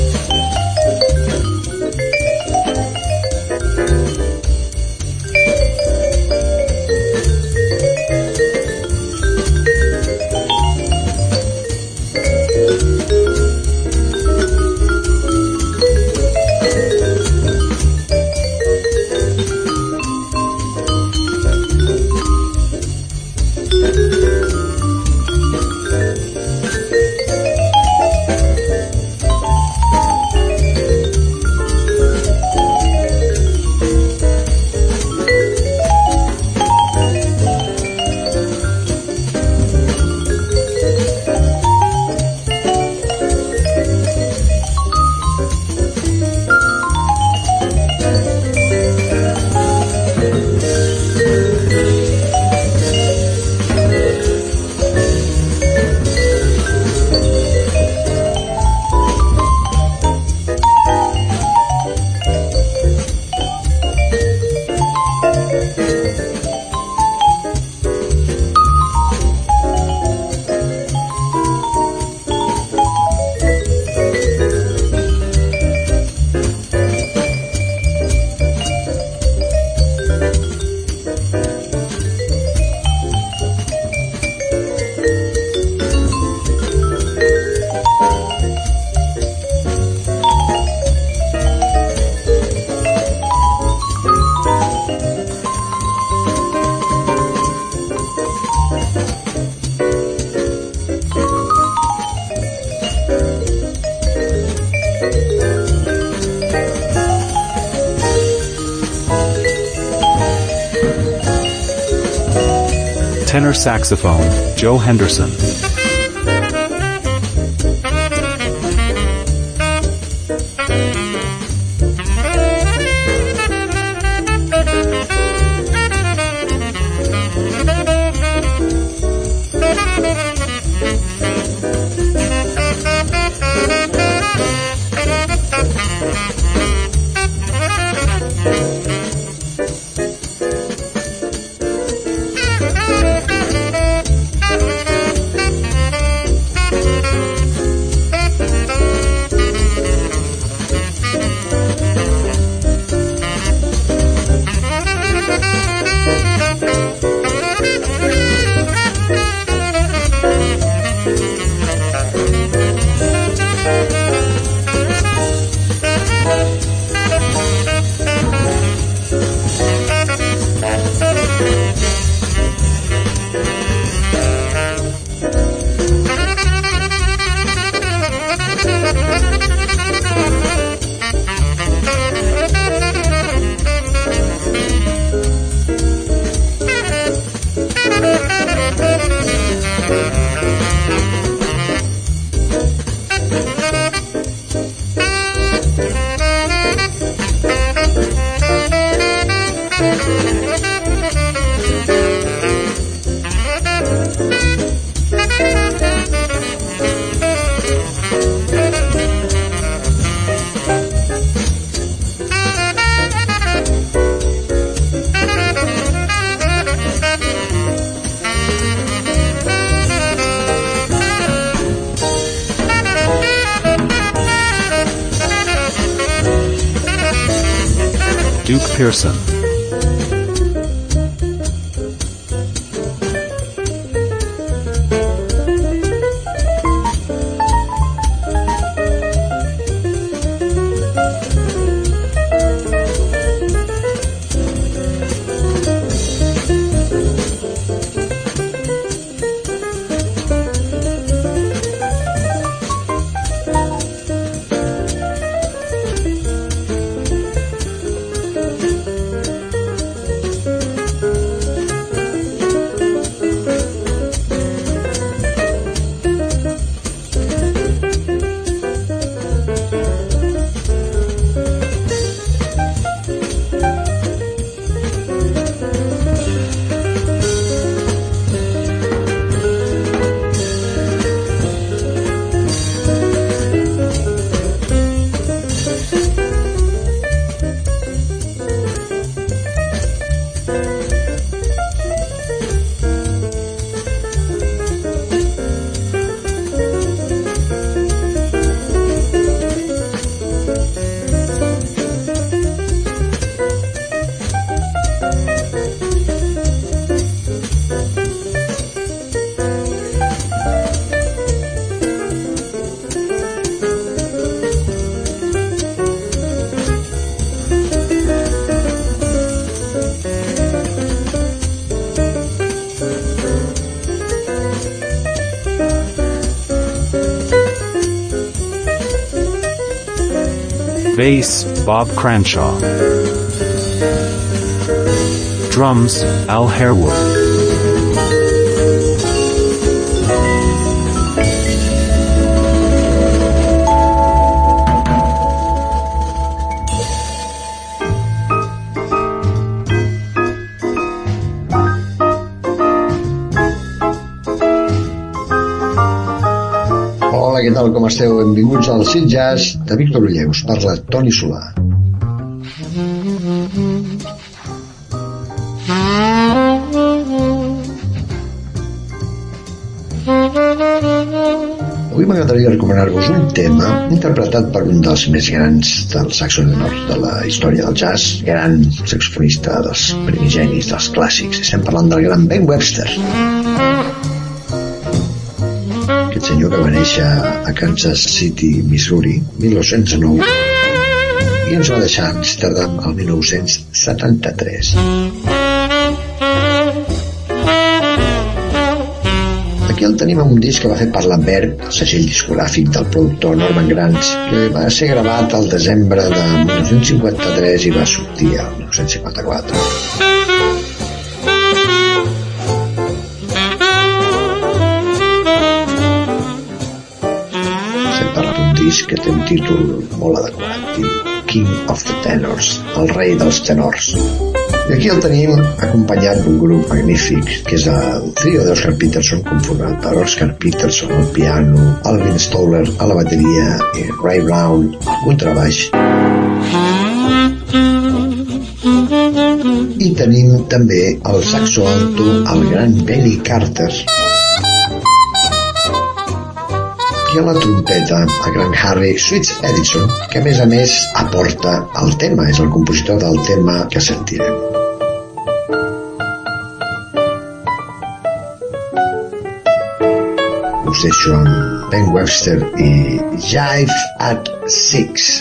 Tenor saxophone, Joe Henderson. Duke Pearson. Bass, Bob Cranshaw. Drums, Al Harewood. Què tal, com esteu? Benvinguts al Acid Jazz de Víctor Uller. Us parla Toni Solà. Avui m'agradaria recomanar-vos un tema interpretat per un dels més grans del saxo tenor de la història del jazz, gran saxofonista dels primigenis, dels clàssics. Estem parlant del gran Ben Webster. Aquest senyor que va néixer a Kansas City, Missouri, mil nou-cents nou, i ens va deixar a Amsterdam el mil nou-cents setanta-tres. Aquí el tenim amb un disc que va fer per la Verve, el segell discogràfic del productor Norman Granz, que va ser gravat al desembre de mil nou-cents cinquanta-tres i va sortir al mil nou-cents cinquanta-quatre. Que té un títol molt adequat, diu King of the Tenors, el rei dels tenors. I aquí el tenim acompanyat d'un grup magnífic, que és el trio d'Oscar Peterson, conformat per Oscar Peterson al piano, Alvin Stoller a la bateria i Ray Brown al contrabaix. I tenim també el saxo alto, el gran Benny Carter, i a la trompeta el gran Harry Sweets Edison, que a més a més aporta el tema, és el compositor del tema que sentirem. Us deixo amb Ben Webster i Jive at Six.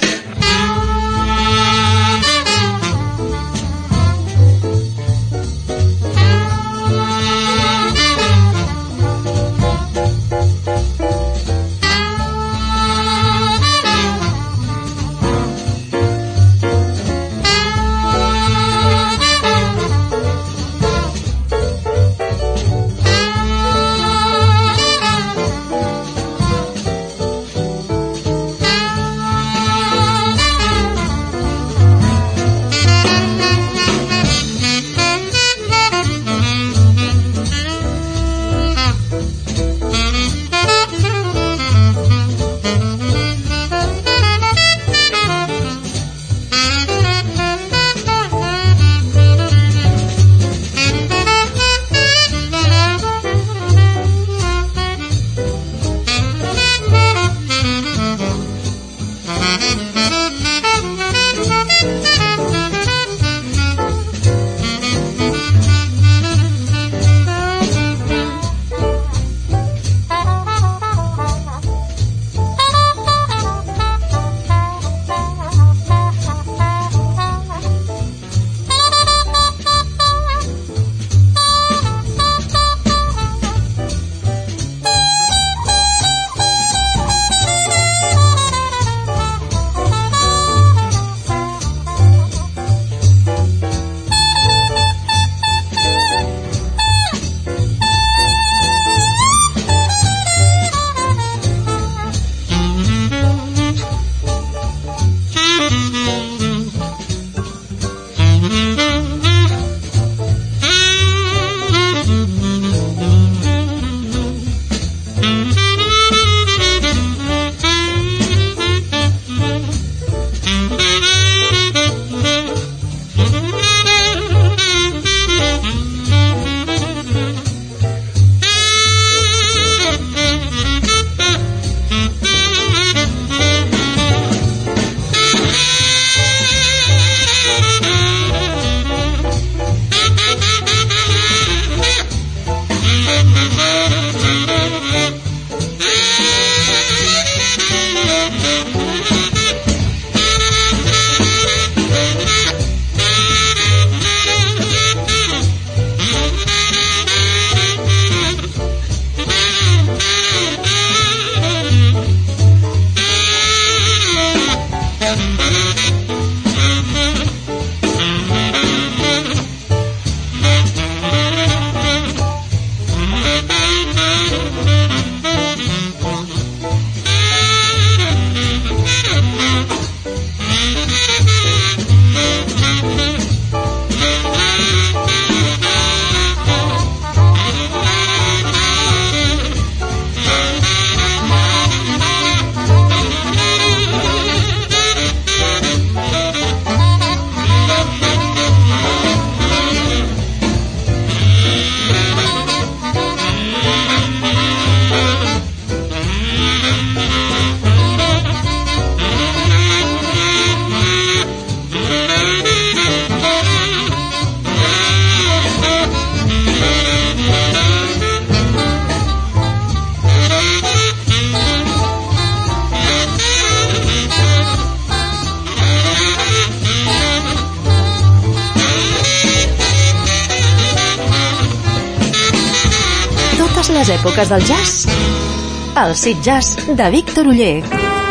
Les èpoques del jazz. El Sid Jazz de Víctor Oller.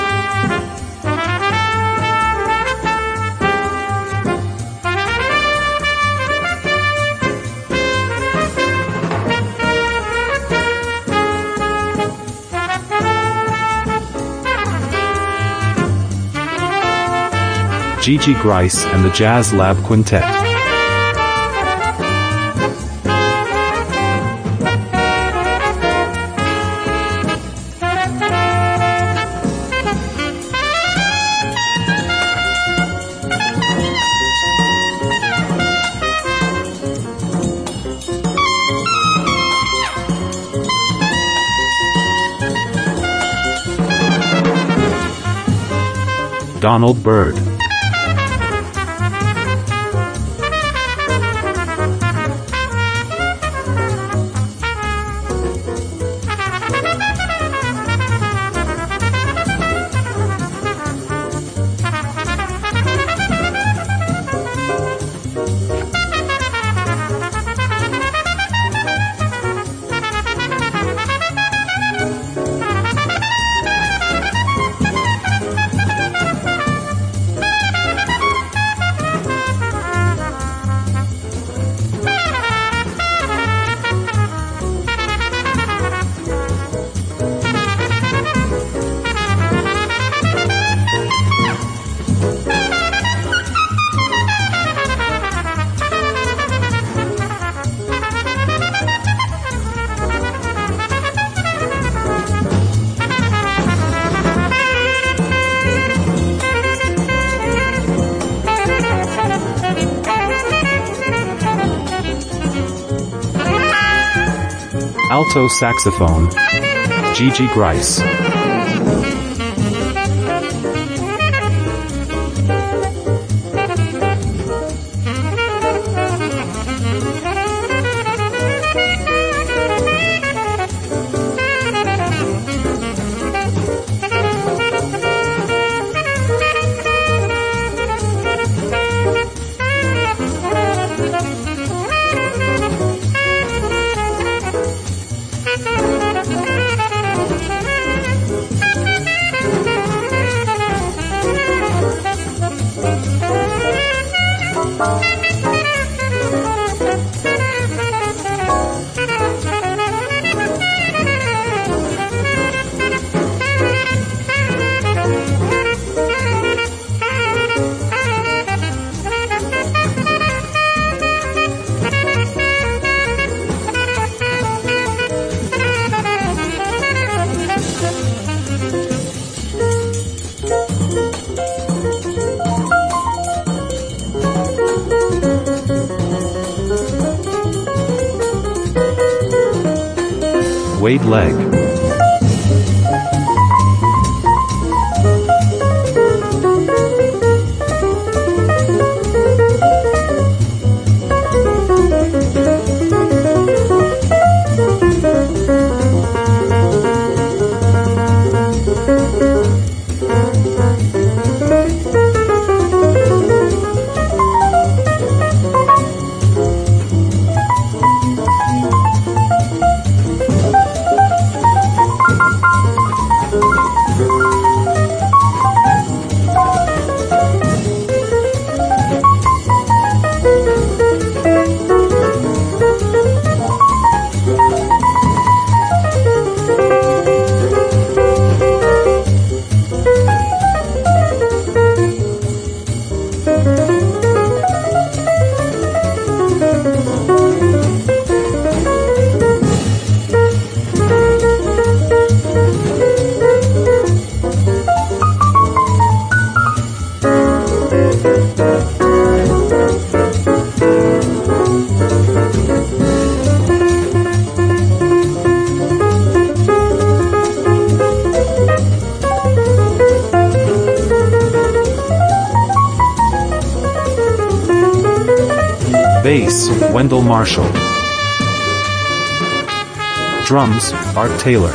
Gigi Grice and the Jazz Lab Quintet. Donald Byrd. Alto saxophone, Gigi Grice. Wade Legg. Bass, Wendell Marshall. Drums, Art Taylor.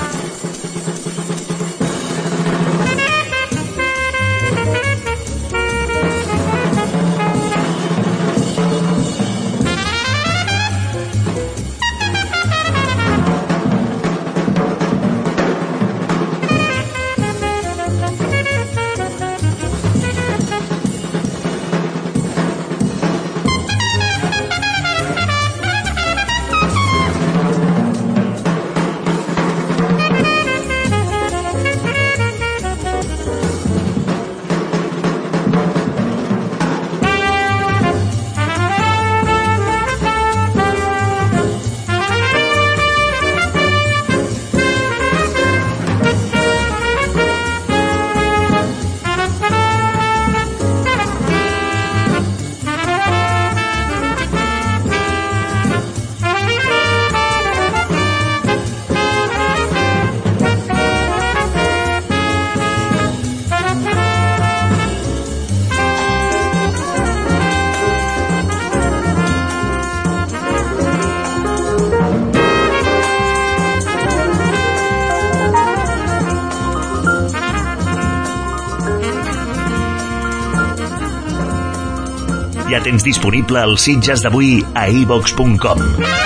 Ja tens disponible el Sitges d'avui a i vox punt com.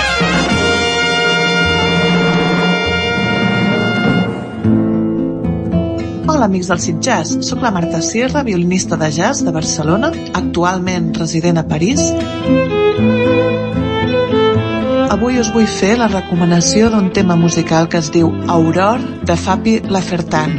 Hola, amics del Sitges. Soc la Marta Sierra, violinista de jazz de Barcelona, actualment resident a París. Avui us vull fer la recomanació d'un tema musical que es diu Aurore, de Fabi Lafertan.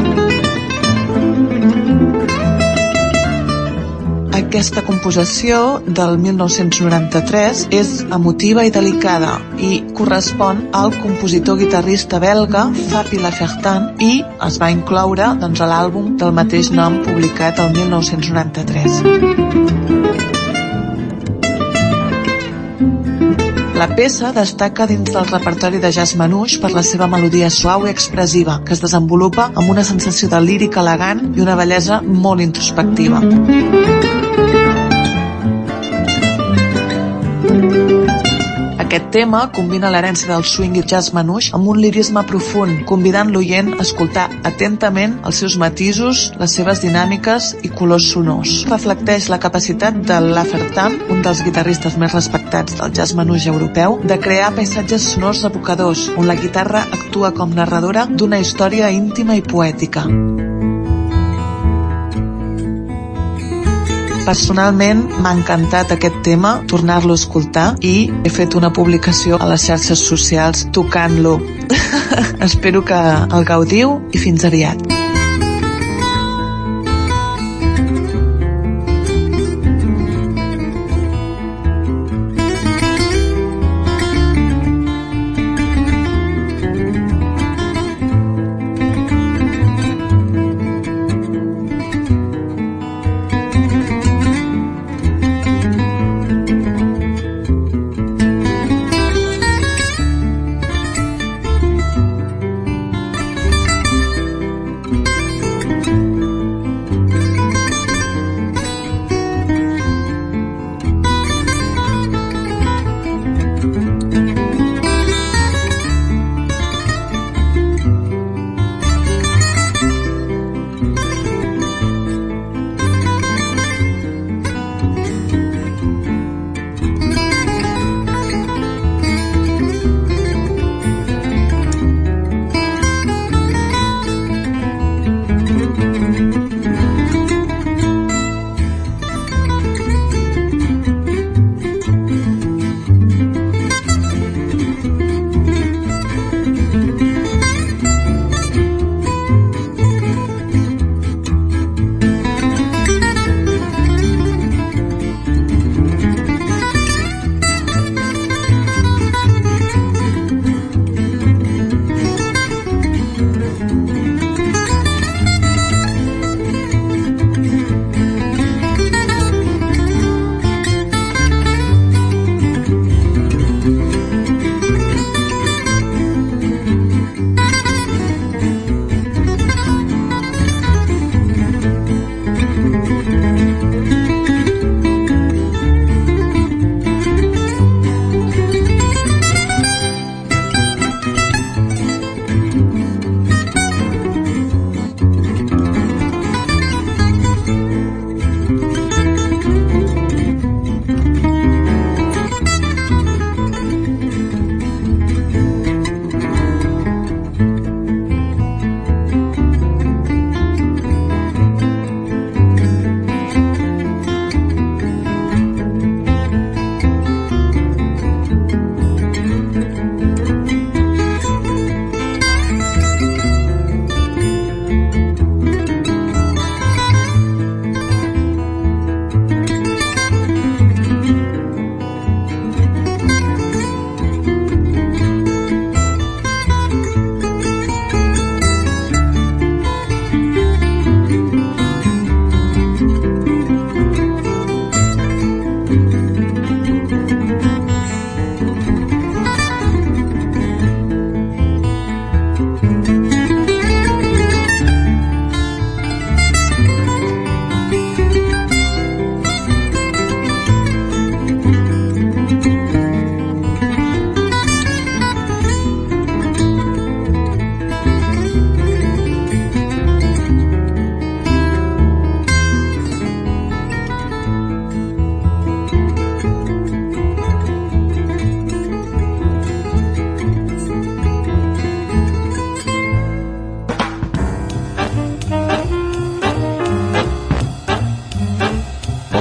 Aquesta composició del mil nou-cents noranta-tres és emotiva i delicada i correspon al compositor guitarrista belga Fabi Lafertan i es va incloure doncs, a l'àlbum del mateix nom publicat el mil nou-cents noranta-tres. La peça destaca dins del repertori de jazz manouche per la seva melodia suau i expressiva, que es desenvolupa amb una sensació de lírica elegant i una bellesa molt introspectiva. Aquest tema combina l'herència del swing i jazz manouche amb un lirisme profund, convidant l'oient a escoltar atentament els seus matisos, les seves dinàmiques i colors sonors. Reflecteix la capacitat de Lafertan, un dels guitarristes més respectats del jazz manouche europeu, de crear paisatges sonors evocadors, on la guitarra actua com narradora d'una història íntima i poètica. Personalment m'ha encantat aquest tema, tornar-lo a escoltar, i he fet una publicació a les xarxes socials tocant-lo. Espero que el gaudiu i fins aviat.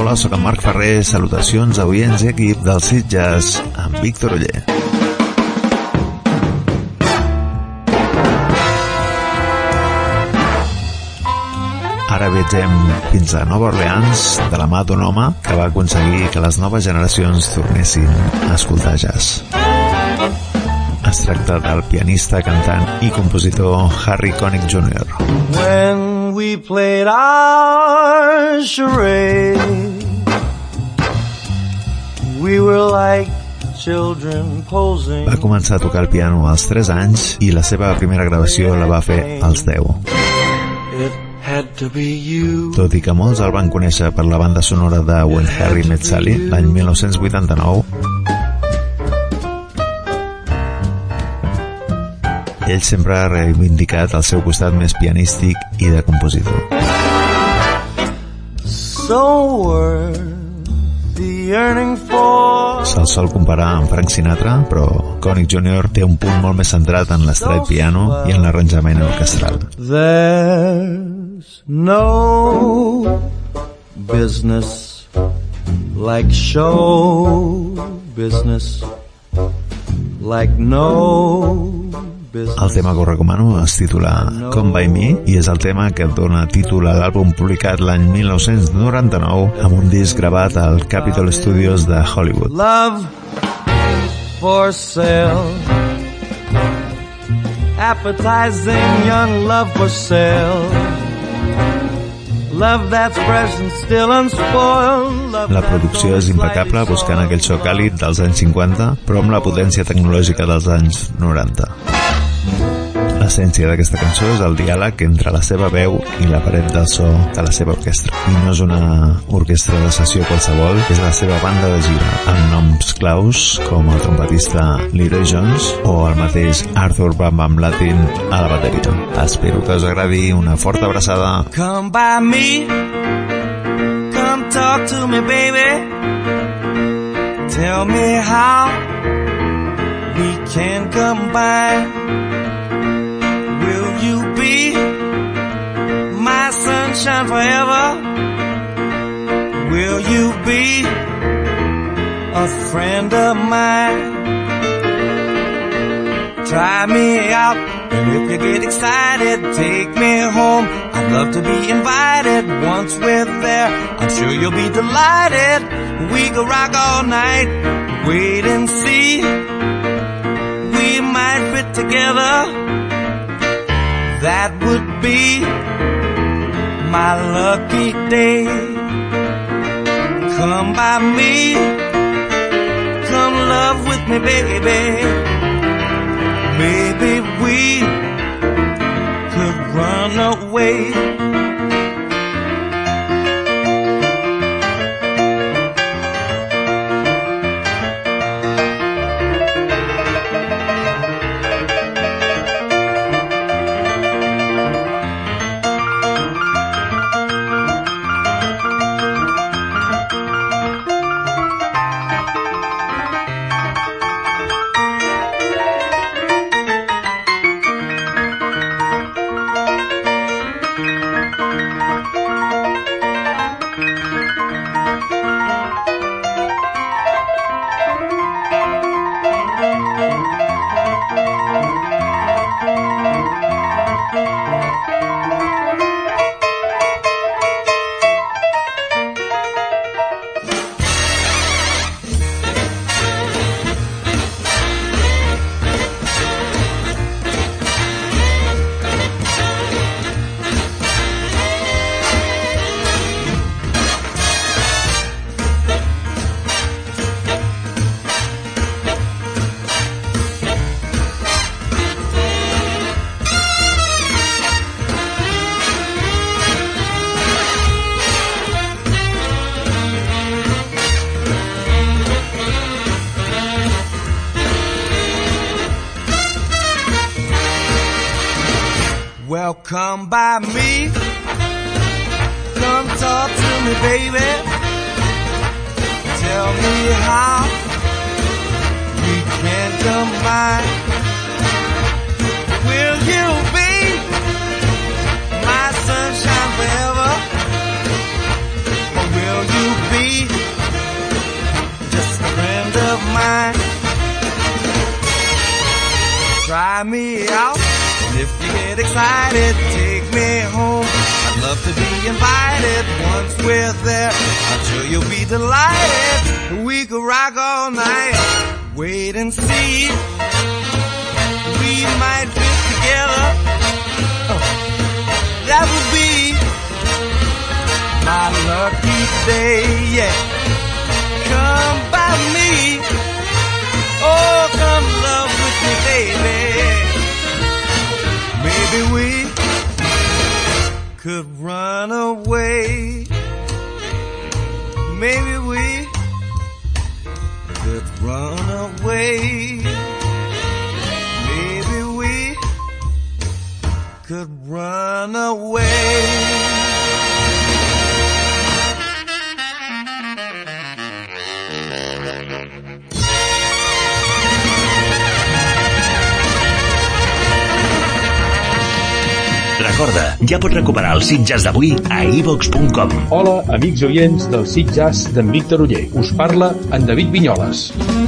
Hola, sóc en Marc Ferrer, salutacions a oients i equip del Sitges amb Víctor Oller. Ara viatgem fins a Nova Orleans de la mà d'un home que va aconseguir que les noves generacions tornessin a escoltar jazz. Es tracta del pianista, cantant i compositor Harry Connick júnior When we played our charade, we were like children posing. Va començar a tocar el piano als tres anys i la seva primera gravació la va fer als deu. Tot i que molts el van conèixer per la banda sonora de When Harry Met Sally l'any mil nou-cents vuitanta-nou, ell sempre ha reivindicat el seu costat més pianístic i de compositor. Se'l sol comparar amb Frank Sinatra, però Connick júnior té un punt molt més centrat en l'estraight piano i en l'arranjament orquestral. There's no business like show business, like no. El tema que us recomano es titula Come By Me i és el tema que dona títol a l'àlbum publicat l'any mil nou-cents noranta-nou amb un disc gravat al Capitol Studios de Hollywood. Love for sale, appetizing young love for sale, love that's fresh and still unspoiled. La producció és impecable buscant aquell so càlid dels anys cinquanta però amb la potència tecnològica dels anys noranta. L'essència d'aquesta cançó és el diàleg entre la seva veu i la paret del so de la seva orquestra. I no és una orquestra de sessió qualsevol, és la seva banda de gira, amb noms claus com el trompetista Leroy Jones o el mateix Arthur Bam Bam Latin a la bateria. Espero que us agradi, una forta abraçada. Come by me, come talk to me baby, tell me how we can combine. Will you be my sunshine forever? Will you be a friend of mine? Try me out, and if you get excited, take me home. I'd love to be invited. Once we're there, I'm sure you'll be delighted. We could rock all night, wait and see. We might fit together. That would be my lucky day. Come by me, come love with me, baby. Maybe we could run away. Well, come by me, come talk to me, baby. Tell me how we can combine. Will you be my sunshine forever? Or will you be night. Try me out, and if you get excited, take me home. I'd love to be invited once we're there. I'm sure you'll be delighted. We could rock all night. Wait and see. We might fit together. Oh, that would be my lucky day, yeah. Come by me. Oh, come love with me, baby. Maybe we could run away. Maybe we could run away. Maybe we could run away. Recorda, ja pots recuperar el Sitges d'avui a i vox punt com. Hola, amics oients del Sitges d'en Víctor Oller. Us parla en David Vinyoles.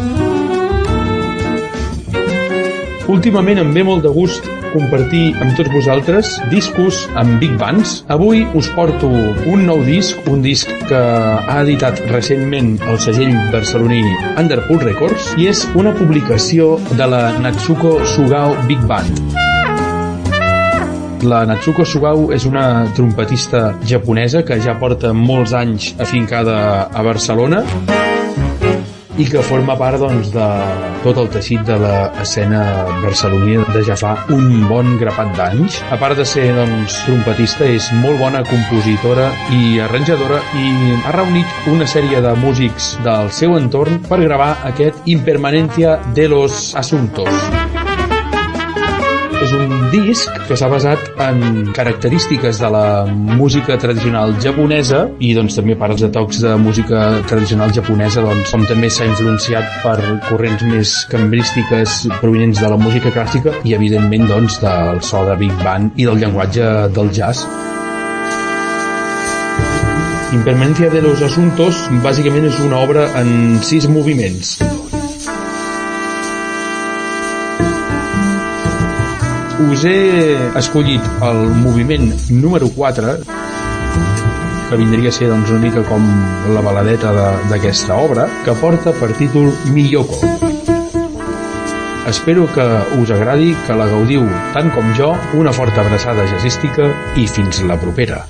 Últimament em ve molt de gust compartir amb tots vosaltres discos amb big bands. Avui us porto un nou disc, un disc que ha editat recentment el segell barceloní Underpool Records, i és una publicació de la Natsuko Sugao Big Band. La Natsuko Sugao és una trompetista japonesa que ja porta molts anys afincada a Barcelona i que forma part, doncs, de tot el teixit de l'escena barcelonina de ja fa un bon grapat d'anys. A part de ser, doncs, trompetista, és molt bona compositora i arranjadora i ha reunit una sèrie de músics del seu entorn per gravar aquest Impermanencia de los Asuntos. És un disc que s'ha basat en característiques de la música tradicional japonesa i, doncs, també parts de tocs de música tradicional japonesa, doncs, com també s'ha influenciat per corrents més cambrístiques provinents de la música clàssica i, evidentment, doncs, del so de big band i del llenguatge del jazz. Impermanencia de los Asuntos bàsicament és una obra en sis moviments. Us he escollit el moviment número quatre, que vindria a ser, doncs, una mica com la baladeta d'aquesta obra, que porta per títol Miyoko. Espero que us agradi, que la gaudiu tant com jo. Una forta abraçada jazzística i fins la propera.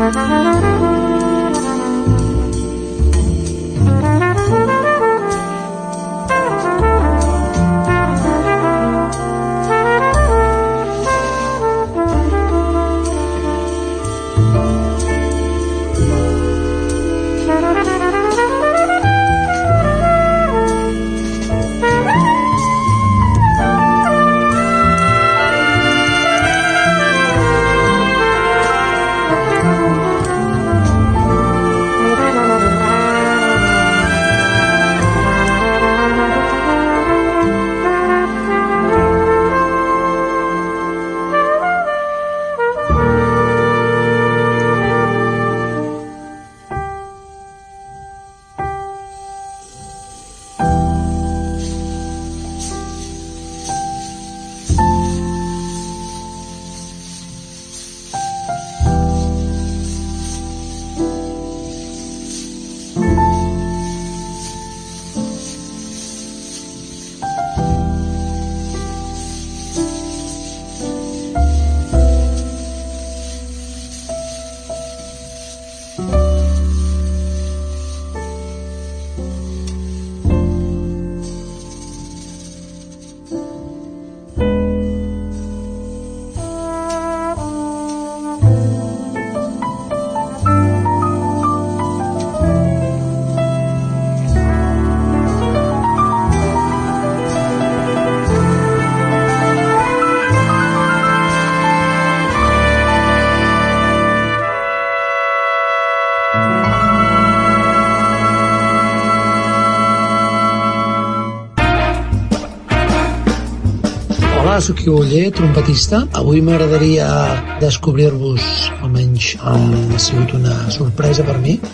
Hola, soc Ivo Oller, trompetista. Avui m'agradaria descobrir-vos, almenys ha sigut una sorpresa per mi.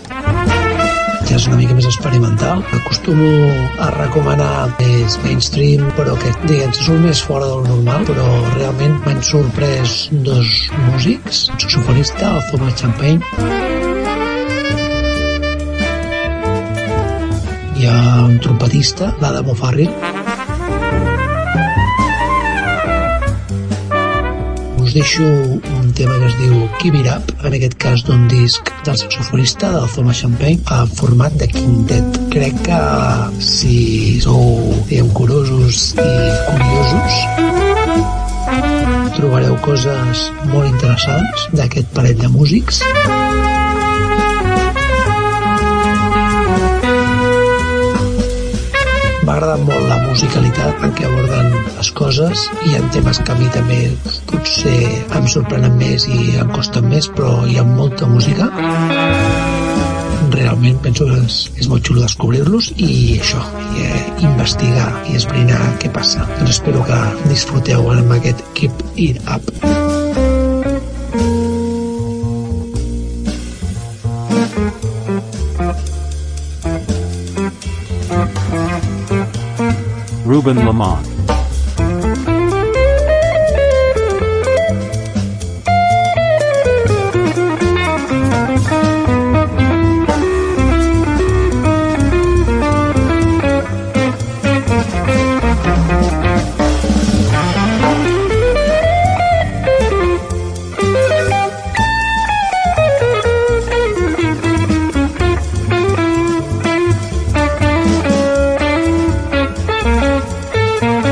Ja és una mica més experimental. Acostumo a recomanar més mainstream, però que, diguem, són més fora del normal, però realment m'han sorprès dos músics, un saxofonista, el Thomas Champagne, hi ha un trompetista, l'Adam O'Farrill. Us deixo un tema que es diu Keep It Up, en aquest cas d'un disc del saxofonista, del Thomas Champagne, en format de quintet. Crec que si sou, diguem, curosos i curiosos, trobareu coses molt interessants d'aquest parell de músics. M'ha agradat molt la musicalitat en què aborden les coses. Hi ha temes que a mi també potser em sorprenen més i em costen més, però hi ha molta música. Realment penso que és, és molt xulo descobrir-los i això, i, eh, investigar i esbrinar què passa. Doncs espero que disfruteu amb aquest Keep It Up. Ruben Lamont. Thank you.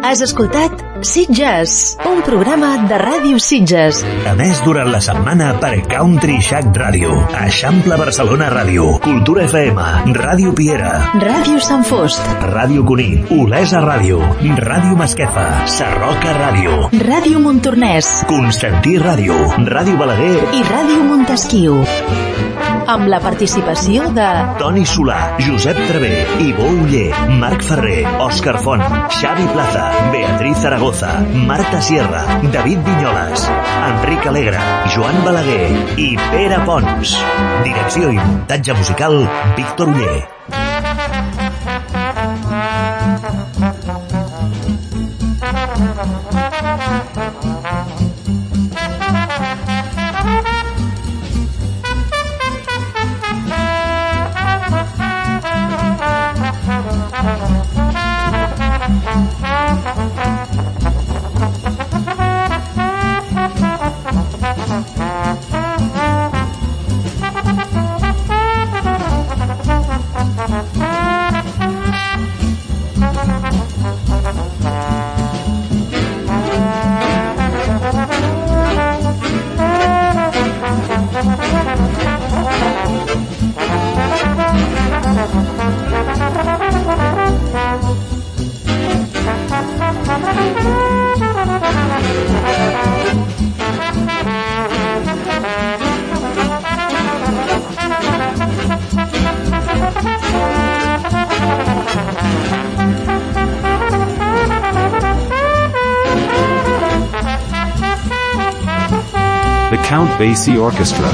Has escoltat Sitges, un programa de Ràdio Sitges. Emès durant la setmana per Country Shack Ràdio, Eixample Barcelona Ràdio, Cultura F M, Ràdio Piera, Ràdio Sant Fost, Ràdio Cunit, Olesa Ràdio, Ràdio Masquefa, Sarroca Ràdio, Ràdio Montornès, Constantí Ràdio, Ràdio Balaguer i Ràdio Montesquiu. Amb la participació de Toni Solà, Josep Travé, Ivo Uller, Marc Ferrer, Òscar Font, Xavi Plaza, Beatriz Zaragoza, Marta Sierra, David Vinyoles, Enric Alegre, Joan Balaguer i Pere Pons. Direcció i muntatge musical, Víctor Uller. The Count Basie Orchestra.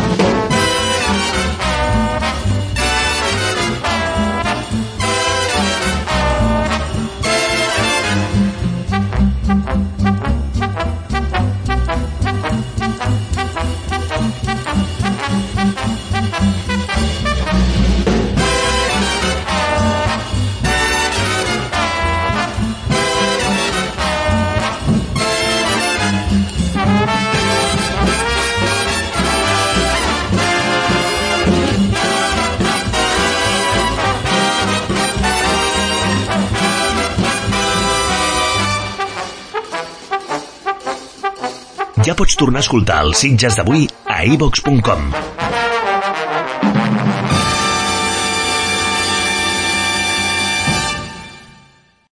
Ja pots tornar a escoltar els Sitges d'avui a iVox punt com.